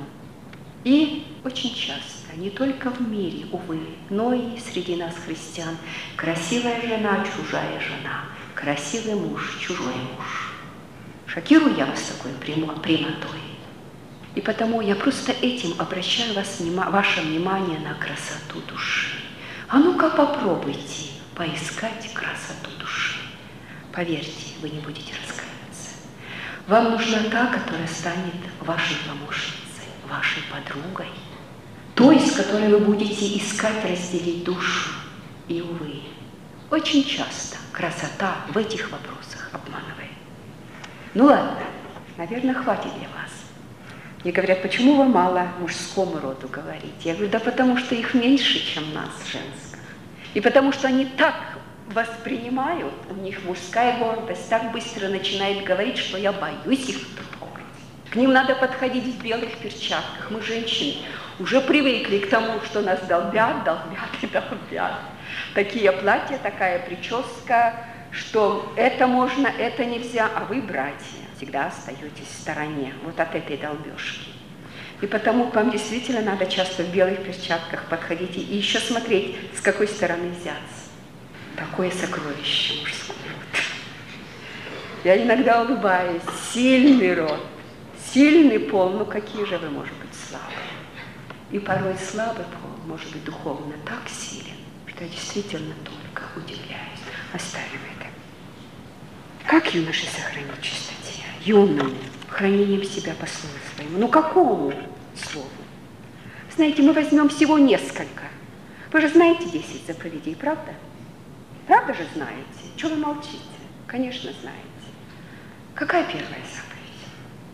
И очень часто, не только в мире, увы, но и среди нас, христиан, красивая жена, чужая жена, красивый муж, чужой муж. Шокирую я вас такой прямотой. И потому я просто этим обращаю ваше внимание на красоту души. А ну-ка попробуйте поискать красоту души. Поверьте, вы не будете раскаиваться. Вам нужна та, которая станет вашей помощницей, вашей подругой, той, с которой вы будете искать разделить душу. И, увы, очень часто красота в этих вопросах обманывает. Ну ладно, наверное, хватит для вас. Мне говорят, почему вы мало мужскому роду говорите? Я говорю, да потому что их меньше, чем нас, женских. И потому что они так воспринимают, у них мужская гордость так быстро начинает говорить, что я боюсь их трогать. К ним надо подходить в белых перчатках. Мы, женщины, уже привыкли к тому, что нас долбят. Такие платья, такая прическа, что это можно, это нельзя, а вы, братья, всегда остаетесь в стороне вот от этой долбежки. И потому к вам действительно надо часто в белых перчатках подходить и еще смотреть, с какой стороны взяться. Такое сокровище мужского рода. Я иногда улыбаюсь. Сильный рот, сильный пол. Ну какие же вы, может быть, слабые? И порой слабый пол может быть духовно так силен, что я действительно только удивляюсь. Оставим это. Как юноше сохранить в чистоте? Юному, хранением себя по слову своему. Ну какому слову? Знаете, мы возьмем всего несколько. Вы же знаете 10 заповедей, правда? Правда же знаете? Чего вы молчите? Конечно, знаете. Какая первая заповедь?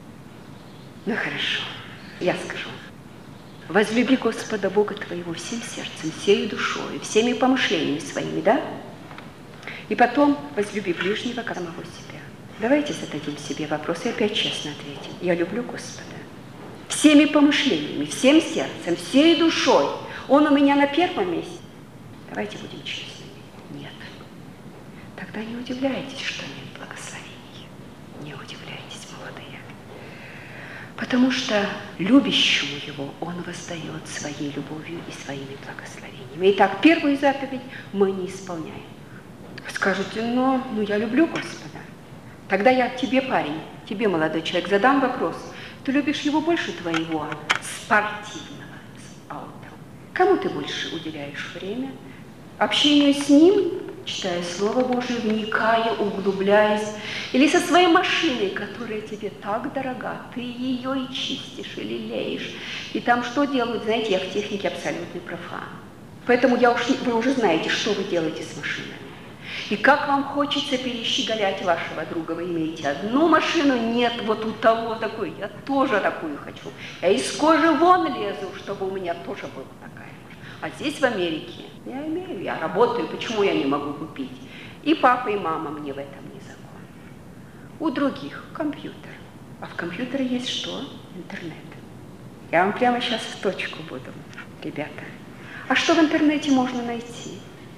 Ну хорошо, я скажу. Возлюби Господа Бога твоего всем сердцем, всей душой, всеми помышлениями своими, да? И потом возлюби ближнего, как самого себя. Давайте зададим себе вопрос и опять честно ответим. Я люблю Господа. Всеми помышлениями, всем сердцем, всей душой. Он у меня на первом месте. Давайте будем честными. Нет. Тогда не удивляйтесь, что нет благословения. Не удивляйтесь, молодые. Потому что любящему его он воздает своей любовью и своими благословениями. Итак, первую заповедь мы не исполняем. Скажете, ну я люблю Господа. Тогда я тебе, парень, тебе, молодой человек, задам вопрос. Ты любишь его больше твоего спортивного аута? Кому ты больше уделяешь время? Общению с ним, читая Слово Божие, вникая, углубляясь, или со своей машиной, которая тебе так дорога, ты ее и чистишь, и лелеешь. И там что делают? Знаете, я в технике абсолютный профан. Поэтому вы уже знаете, что вы делаете с машиной. И как вам хочется перещеголять вашего друга, вы имеете одну машину, нет, вот у того такой, я тоже такую хочу. Я из кожи вон лезу, чтобы у меня тоже была такая машина. А здесь в Америке я работаю, почему я не могу купить? И папа, и мама мне в этом не закон. У других компьютер. А в компьютере есть что? Интернет. Я вам прямо сейчас в точку буду, ребята. А что в интернете можно найти?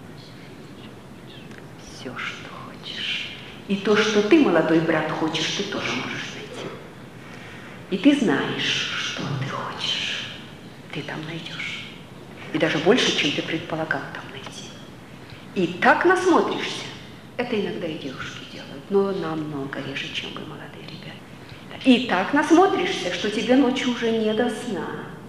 Все, что хочешь. И то, что ты, молодой брат, хочешь, ты тоже можешь найти. И ты знаешь, что ты хочешь. Ты там найдешь. И даже больше, чем ты предполагал там найти. И так насмотришься. Это иногда и девушки делают, но намного реже, чем вы, молодые ребята. И так насмотришься, что тебе ночью уже не до сна.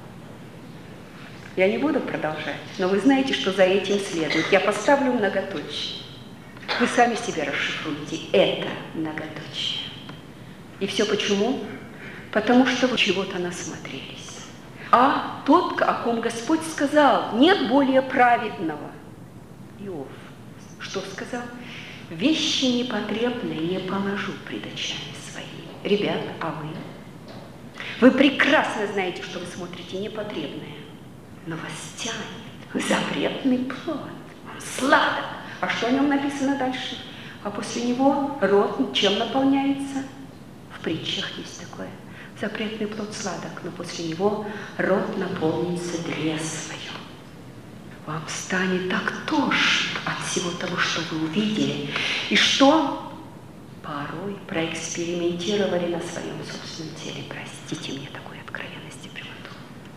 Я не буду продолжать, но вы знаете, что за этим следует. Я поставлю многоточие. Вы сами себе расшифруете. Это многоточие. И все почему? Потому что вы чего-то насмотрелись. А тот, о ком Господь сказал, нет более праведного. Иов, что сказал? Вещи непотребные не положу пред очами своими. Ребята, а вы? Вы прекрасно знаете, что вы смотрите непотребное. Но вас тянет запретный плод. Он сладок. А что о нем написано дальше? А после него рот чем наполняется? В притчах есть такое. Запретный плод сладок, но после него рот наполнится дресвою. Вам станет так тошно от всего того, что вы увидели, и что порой проэкспериментировали на своем собственном теле. Простите мне такой откровенности прямоту.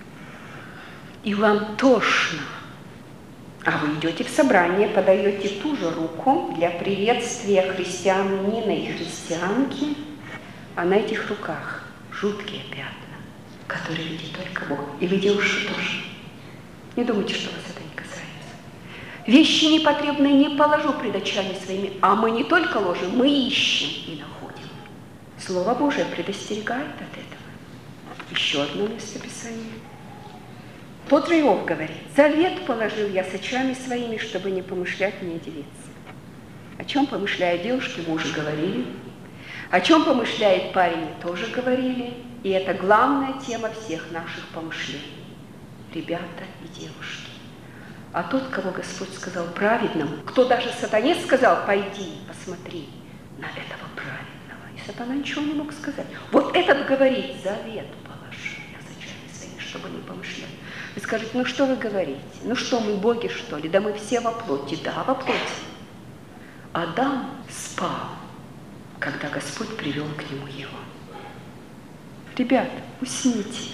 И вам тошно. А вы идете в собрание, подаете ту же руку для приветствия христианина и христианки, а на этих руках жуткие пятна, которые видит только Бог. И вы, девушки, тоже. Не думайте, что вас это не касается. Вещи непотребные не положу пред очами своими, а мы не только ложим, мы ищем и находим. Слово Божие предостерегает от этого. Еще одно местописание. Тот же Иов говорит, завет положил я с очами своими, чтобы не помышлять мне девицы. О чем помышляют девушки, мы уже говорили. О чем помышляет парень, тоже говорили. И это главная тема всех наших помышлений. Ребята и девушки. А тот, кого Господь сказал праведному, кто даже сатане сказал, пойди, посмотри на этого праведного. И сатана ничего не мог сказать. Вот этот говорит, завет положил я с очами своими, чтобы не помышлять. Вы скажете, ну что вы говорите? Ну что, мы боги, что ли? Да мы все во плоти. Да, во плоти. Адам спал, когда Господь привел к нему его. Ребят, усните.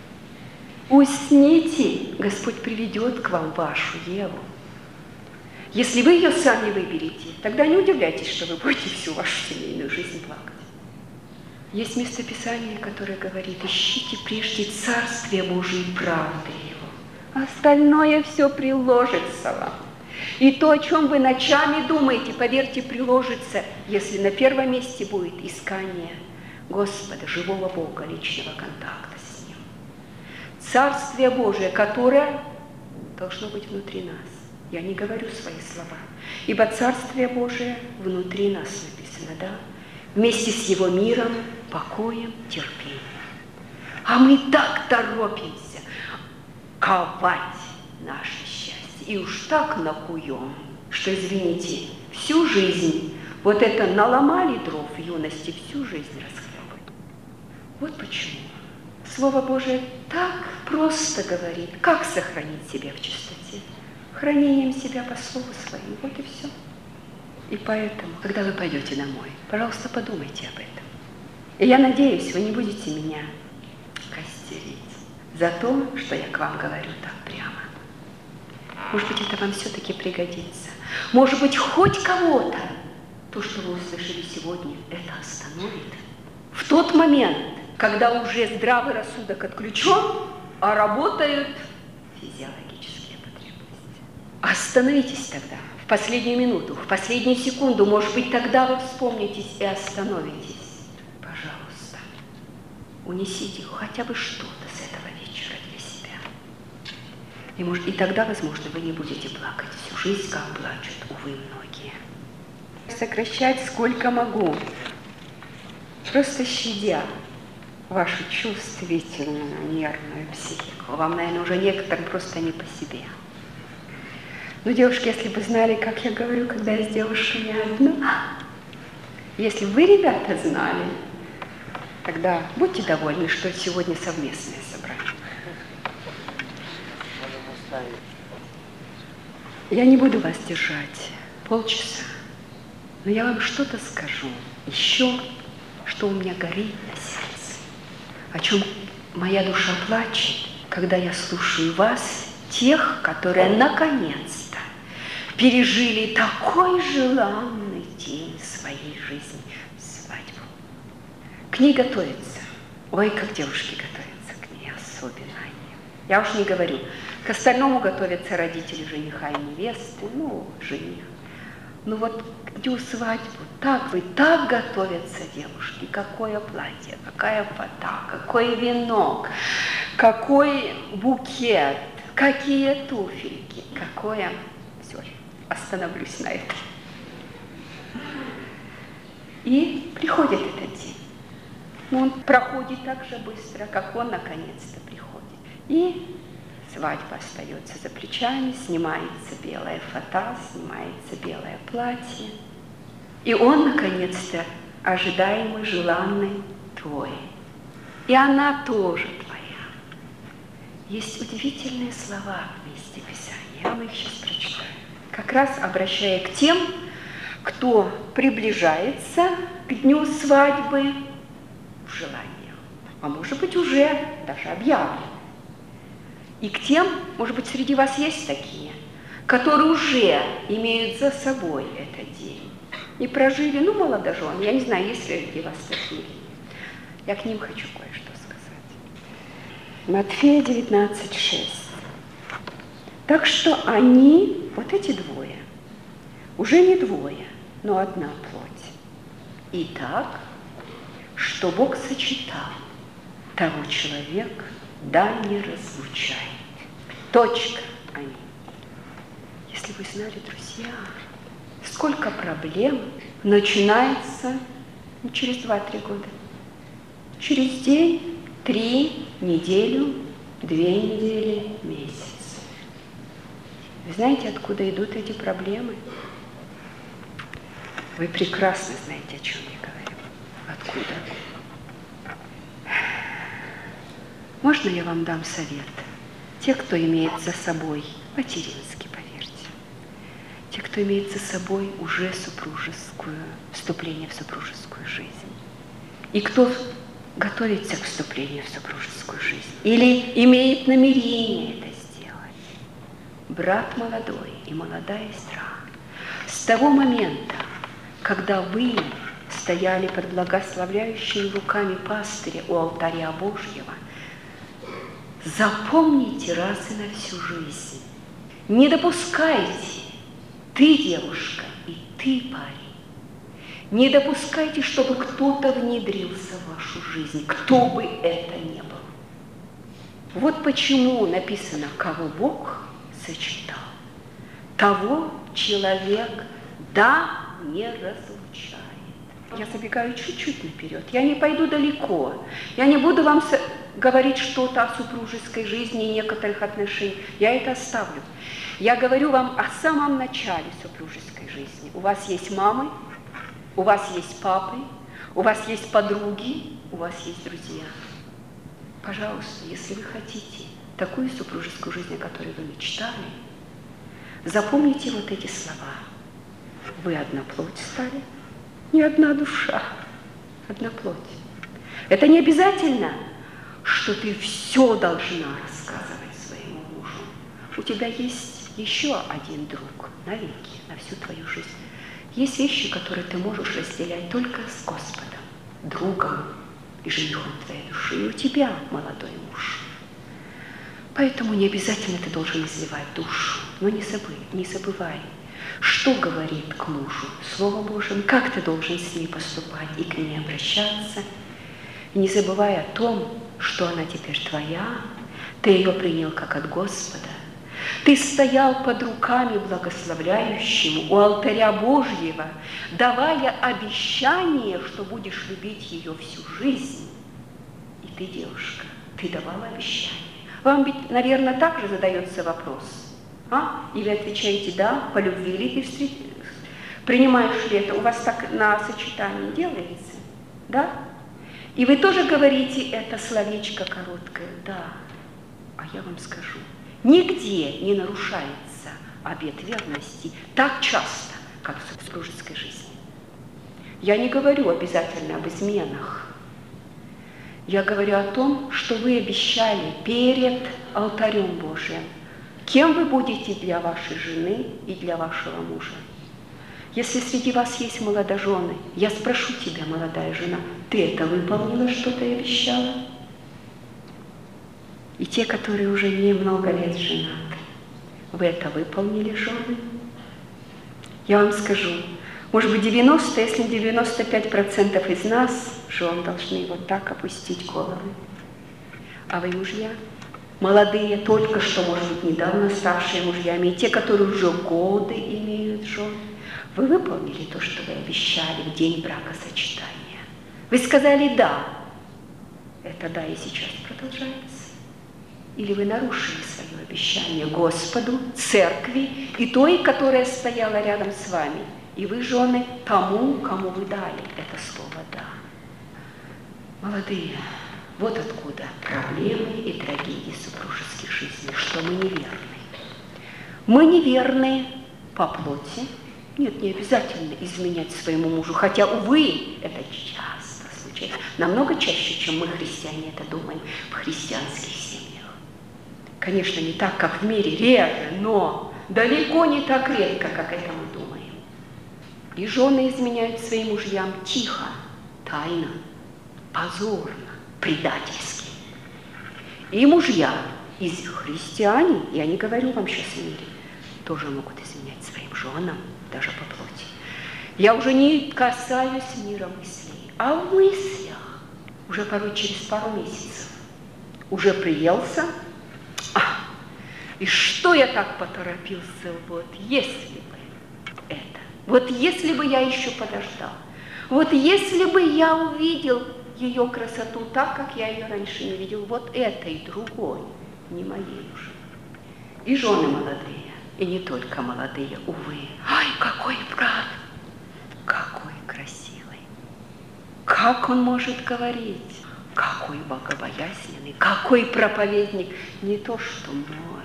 Усните. Господь приведет к вам вашу Еву. Если вы ее сами выберете, тогда не удивляйтесь, что вы будете всю вашу семейную жизнь плакать. Есть местописание, которое говорит: ищите прежде Царствие Божие и правды Его, остальное все приложится вам. И то, о чем вы ночами думаете, поверьте, приложится, если на первом месте будет искание Господа, живого Бога, личного контакта с Ним. Царствие Божие, которое должно быть внутри нас. Я не говорю свои слова, ибо Царствие Божие внутри нас написано, да? Вместе с Его миром, покоем, терпением. А мы так торопимся ковать наше счастье. И уж так накуем, что, извините, всю жизнь вот это наломали дров в юности, всю жизнь расхлебывают. Вот почему Слово Божие так просто говорит, как сохранить себя в чистоте. Хранением себя по Слову Своему, вот и все. И поэтому, когда вы пойдете домой, пожалуйста, подумайте об этом. И я надеюсь, вы не будете меня костерить за то, что я к вам говорю так прямо. Может быть, это вам все-таки пригодится. Может быть, хоть кого-то то, что вы услышали сегодня, это остановит. В тот момент, когда уже здравый рассудок отключен, а работают физиологические потребности. Остановитесь тогда, в последнюю минуту, в последнюю секунду. Может быть, тогда вы вспомнитесь и остановитесь. Пожалуйста, унесите хотя бы что-то с этого вечера для себя. И тогда, возможно, вы не будете плакать всю жизнь, как плачут, увы, многие. Сокращать сколько могу, просто щадя вашу чувствительную, нервную психику. Вам, наверное, уже некоторым просто не по себе. Но, девушки, если бы знали, как я говорю, когда я с девушками одна, если бы вы, ребята, знали, тогда будьте довольны, что сегодня совместное собрание. Я не буду вас держать полчаса, но я вам что-то скажу еще, что у меня горит на сердце, о чем моя душа плачет, когда я слушаю вас, тех, которые наконец-то пережили такой желанный день своей жизни, свадьбу. К ней готовятся. Ой, как девушки готовятся к ней, особенно они. Я уж не говорю, к остальному готовятся родители жениха и невесты, жених. Ну вот к дню свадьбы так готовятся девушки. Какое платье, какая фата, какой венок, какой букет, какие туфельки, какое... Все, остановлюсь на этом. И приходит этот день. Он проходит так же быстро, как он наконец-то приходит. И свадьба остается за плечами, снимается белая фата, снимается белое платье. И он, наконец-то, ожидаемый, желанный твой. И она тоже твоя. Есть удивительные слова в месте Писания. Я вам их сейчас прочитаю. Как раз обращая к тем, кто приближается к дню свадьбы в желании. А может быть, уже даже объявлено. И к тем, может быть, среди вас есть такие, которые уже имеют за собой этот день. И прожили, молодожены, я не знаю, есть ли среди вас такие. Я к ним хочу кое-что сказать. Матфея 19:6. Так что они, вот эти двое, уже не двое, но одна плоть. Итак, что Бог сочетал, того человек да не разлучает. Точка. Аминь. Если вы знали, друзья, сколько проблем начинается не через 2-3 года, через день, 3, неделю, 2 недели, месяц. Вы знаете, откуда идут эти проблемы? Вы прекрасно знаете, о чем я говорю. Откуда? Можно я вам дам совет? Те, кто имеет за собой, материнский, поверьте, те, кто имеет за собой уже вступление в супружескую жизнь, и кто готовится к вступлению в супружескую жизнь, или имеет намерение это сделать, брат молодой и молодая сестра, С того момента, когда вы стояли под благословляющими руками пастыря у алтаря Божьего, запомните раз и на всю жизнь. Не допускайте, ты, девушка, и ты, парень, не допускайте, чтобы кто-то внедрился в вашу жизнь, кто бы это ни был. Вот почему написано, кого Бог сочетал, того человек не разлучает. Я забегаю чуть-чуть наперед, я не пойду далеко, я не буду вам говорить что-то о супружеской жизни и некоторых отношениях, я это оставлю. Я говорю вам о самом начале супружеской жизни. У вас есть мамы, у вас есть папы, у вас есть подруги, у вас есть друзья. Пожалуйста, если вы хотите такую супружескую жизнь, о которой вы мечтали, запомните вот эти слова. Вы одна плоть стали, не одна душа, одна плоть. Это не обязательно, что ты все должна рассказывать своему мужу. У тебя есть еще один друг навеки, на всю твою жизнь. Есть вещи, которые ты можешь разделять только с Господом, другом и женихом твоей души. И у тебя, молодой муж. Поэтому не обязательно ты должен изливать душу. Но не забывай, что говорит к мужу Слово Божие, как ты должен с ней поступать и к ней обращаться. И не забывай о том, что она теперь твоя, ты ее принял как от Господа. Ты стоял под руками благословляющему у алтаря Божьего, давая обещание, что будешь любить ее всю жизнь. И ты, девушка, ты давала обещание. Вам ведь, наверное, также задается вопрос. Или отвечаете «да», по любви ли ты принимаешь ли это? У вас так на сочетании делается? Да? И вы тоже говорите это словечко короткое «да». А я вам скажу, нигде не нарушается обет верности так часто, как в супружеской жизни. Я не говорю обязательно об изменах. Я говорю о том, что вы обещали перед алтарем Божиим, кем вы будете для вашей жены и для вашего мужа. Если среди вас есть молодожены, я спрошу тебя, молодая жена, ты это выполнила, что ты обещала? И те, которые уже немного лет женаты, вы это выполнили, жены? Я вам скажу, может быть, 90, если 95% из нас, жен, должны вот так опустить головы. А вы, мужья, молодые, только что, может быть, недавно ставшие мужьями, и те, которые уже годы имеют жен, вы выполнили то, что вы обещали в день бракосочетания. Вы сказали «да». Это «да» и сейчас продолжается. Или вы нарушили свое обещание Господу, церкви и той, которая стояла рядом с вами. И вы, жены, тому, кому вы дали это слово «да». Молодые, вот откуда проблемы и трагедии супружеских жизней, что мы неверны. Мы неверны по плоти. Нет, не обязательно изменять своему мужу, хотя, увы, это часто случается. Намного чаще, чем мы, христиане, это думаем в христианских семьях. Конечно, не так, как в мире, реже, но далеко не так редко, как это мы думаем. И жены изменяют своим мужьям тихо, тайно, позорно, предательски. И мужья, и христиане, я не говорю вам сейчас в мире, тоже могут изменять своим женам, даже по плоти. Я уже не касаюсь мира мыслей, а в мыслях, уже порой через пару месяцев, уже приелся. И что я так поторопился, вот если бы это, вот если бы я еще подождал, вот если бы я увидел ее красоту так, как я ее раньше не видел, вот этой другой, не моей уже. И жены молодые, и не только молодые, увы. Ай, какой брат, какой красивый, как он может говорить, какой богобоязненный, какой проповедник, не то что мой.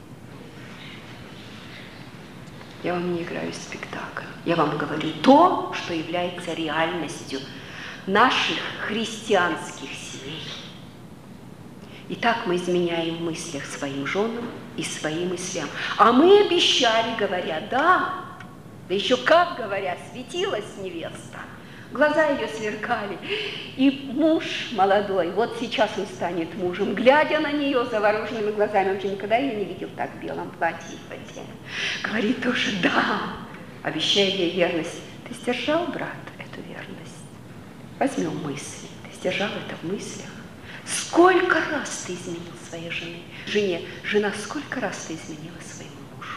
Я вам не играю спектакль, я вам говорю то, что является реальностью наших христианских семей. И так мы изменяем в мыслях своим женам и своим мыслям. А мы обещали, говоря «да», Да еще, как говорят, светилась невеста. Глаза ее сверкали. И муж молодой, вот сейчас он станет мужем, глядя на нее завороженными глазами, он же никогда ее не видел так в белом платье и воде. Говорит тоже «да», обещая ей верность. Ты сдержал, брат, эту верность? Возьмем мысли. Ты сдержал это в мыслях? Сколько раз ты изменил своей жене? Жена, сколько раз ты изменила своему мужу?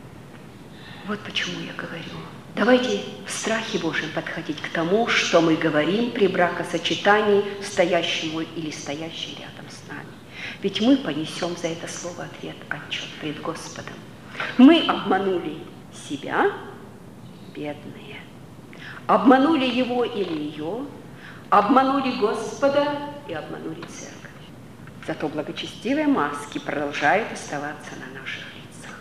Вот почему я говорю. Давайте в страхе Божьем подходить к тому, что мы говорим при бракосочетании стоящему или стоящей рядом с нами. Ведь мы понесем за это слово отчет перед Господом. Мы обманули себя, бедные, обманули его или ее, обманули Господа и обманули церковь. Зато благочестивые маски продолжают оставаться на наших лицах.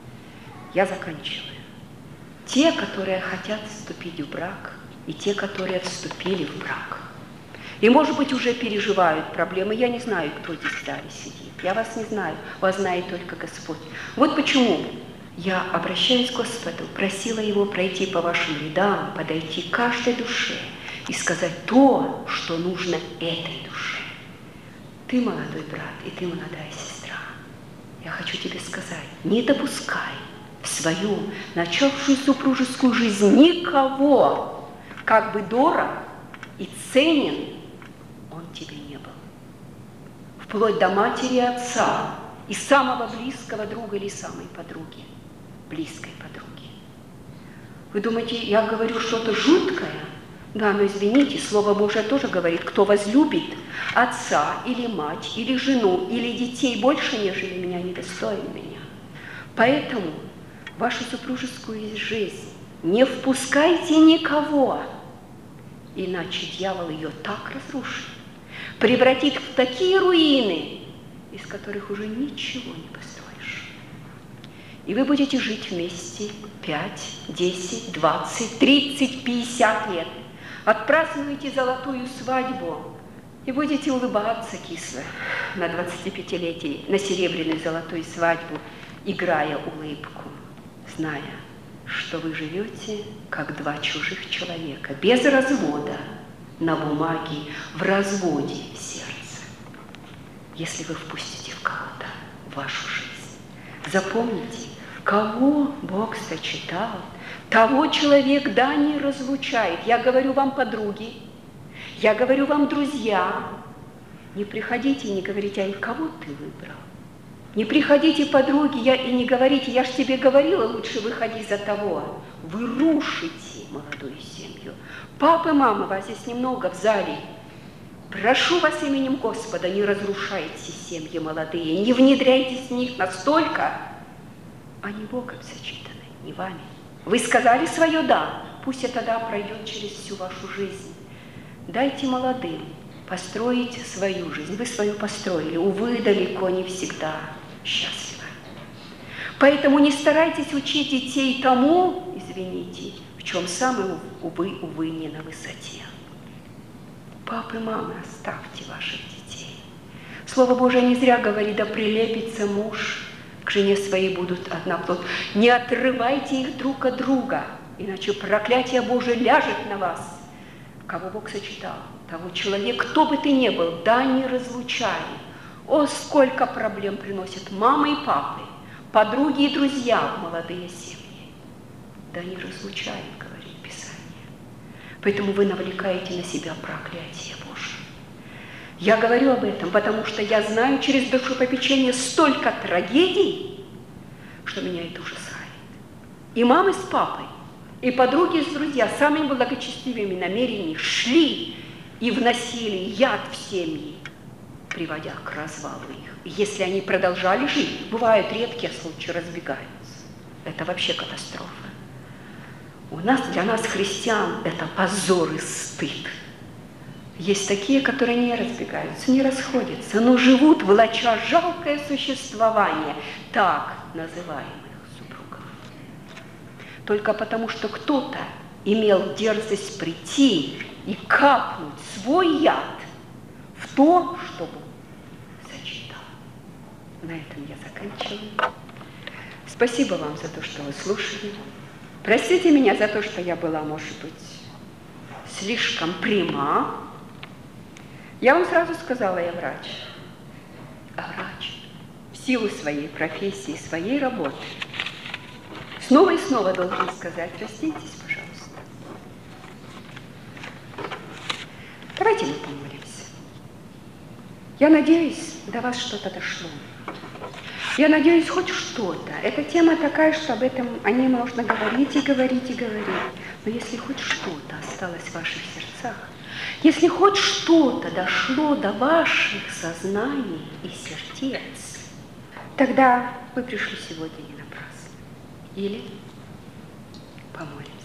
Я заканчиваю. Те, которые хотят вступить в брак, и те, которые вступили в брак. И, может быть, уже переживают проблемы. Я не знаю, кто здесь в зале сидит. Я вас не знаю. Вас знает только Господь. Вот почему я обращаюсь к Господу, просила Его пройти по вашим рядам, подойти к каждой душе и сказать то, что нужно этой душе. Ты молодой брат, и ты молодая сестра. Я хочу тебе сказать, не допускай в свою начавшую супружескую жизнь никого, как бы дорог и ценен он тебе не был. Вплоть до матери и отца, и самого близкого друга или самой подруги, близкой подруги. Вы думаете, я говорю что-то жуткое? Да, но извините, Слово Божие тоже говорит, кто возлюбит отца или мать, или жену, или детей больше, нежели меня, недостоин меня. Поэтому в вашу супружескую жизнь не впускайте никого, иначе дьявол ее так разрушит, превратит в такие руины, из которых уже ничего не построишь. И вы будете жить вместе 5, 10, 20, 30, 50 лет. Отпразднуете золотую свадьбу и будете улыбаться кисло на 25-летие, на серебряную золотую свадьбу, играя улыбку, зная, что вы живете как два чужих человека, без развода на бумаге, в разводе в сердце. Если вы впустите в кого-то в вашу жизнь, запомните, кого Бог сочетал, того человек, да, не разлучает. Я говорю вам, подруги, я говорю вам, друзья, не приходите и не говорите, а кого ты выбрал? Не приходите, подруги, и не говорите, я ж тебе говорила, лучше выходи за того. Вы рушите молодую семью. Папы, мамы, вас здесь немного в зале. Прошу вас именем Господа, не разрушайте семьи молодые, не внедряйтесь в них настолько, они Богом сочетаны, не вами. Вы сказали свое «да», пусть это «да» пройдет через всю вашу жизнь. Дайте молодым построить свою жизнь. Вы свою построили, увы, далеко не всегда счастливы. Поэтому не старайтесь учить детей тому, извините, в чем сами, увы, не на высоте. Папы, мамы, оставьте ваших детей. Слово Божие не зря говорит, да прилепится муж к жене своей, будут одна плоть. Не отрывайте их друг от друга, иначе проклятие Божие ляжет на вас. Кого Бог сочетал, того человека, кто бы ты ни был, да не разлучай. О, сколько проблем приносят мамы и папы, подруги и друзья в молодые семьи. Да не разлучай, говорит Писание. Поэтому вы навлекаете на себя проклятие Божие. Я говорю об этом, потому что я знаю через душепопечение столько трагедий, что меня это ужасает. И мамы с папой, и подруги с друзьями самыми благочестивыми намерениями шли и вносили яд в семьи, приводя к развалу их. И если они продолжали жить, бывают редкие случаи, разбегаются. Это вообще катастрофа. Для нас, христиан, это позор и стыд. Есть такие, которые не разбегаются, не расходятся, но живут, влача жалкое существование так называемых супругов. Только потому, что кто-то имел дерзость прийти и капнуть свой яд в то, что Бог сочетал. На этом я заканчиваю. Спасибо вам за то, что вы слушали. Простите меня за то, что я была, может быть, слишком пряма. Я вам сразу сказала, я врач. А врач в силу своей профессии, своей работы снова и снова должен сказать: проститесь, пожалуйста. Давайте мы помолимся. Я надеюсь, до вас что-то дошло. Я надеюсь, хоть что-то. Эта тема такая, что об этом о ней можно говорить и говорить и говорить. Но если хоть что-то осталось в ваших сердцах, если хоть что-то дошло до ваших сознаний и сердец, тогда вы пришли сегодня не напрасно. Или помолимся.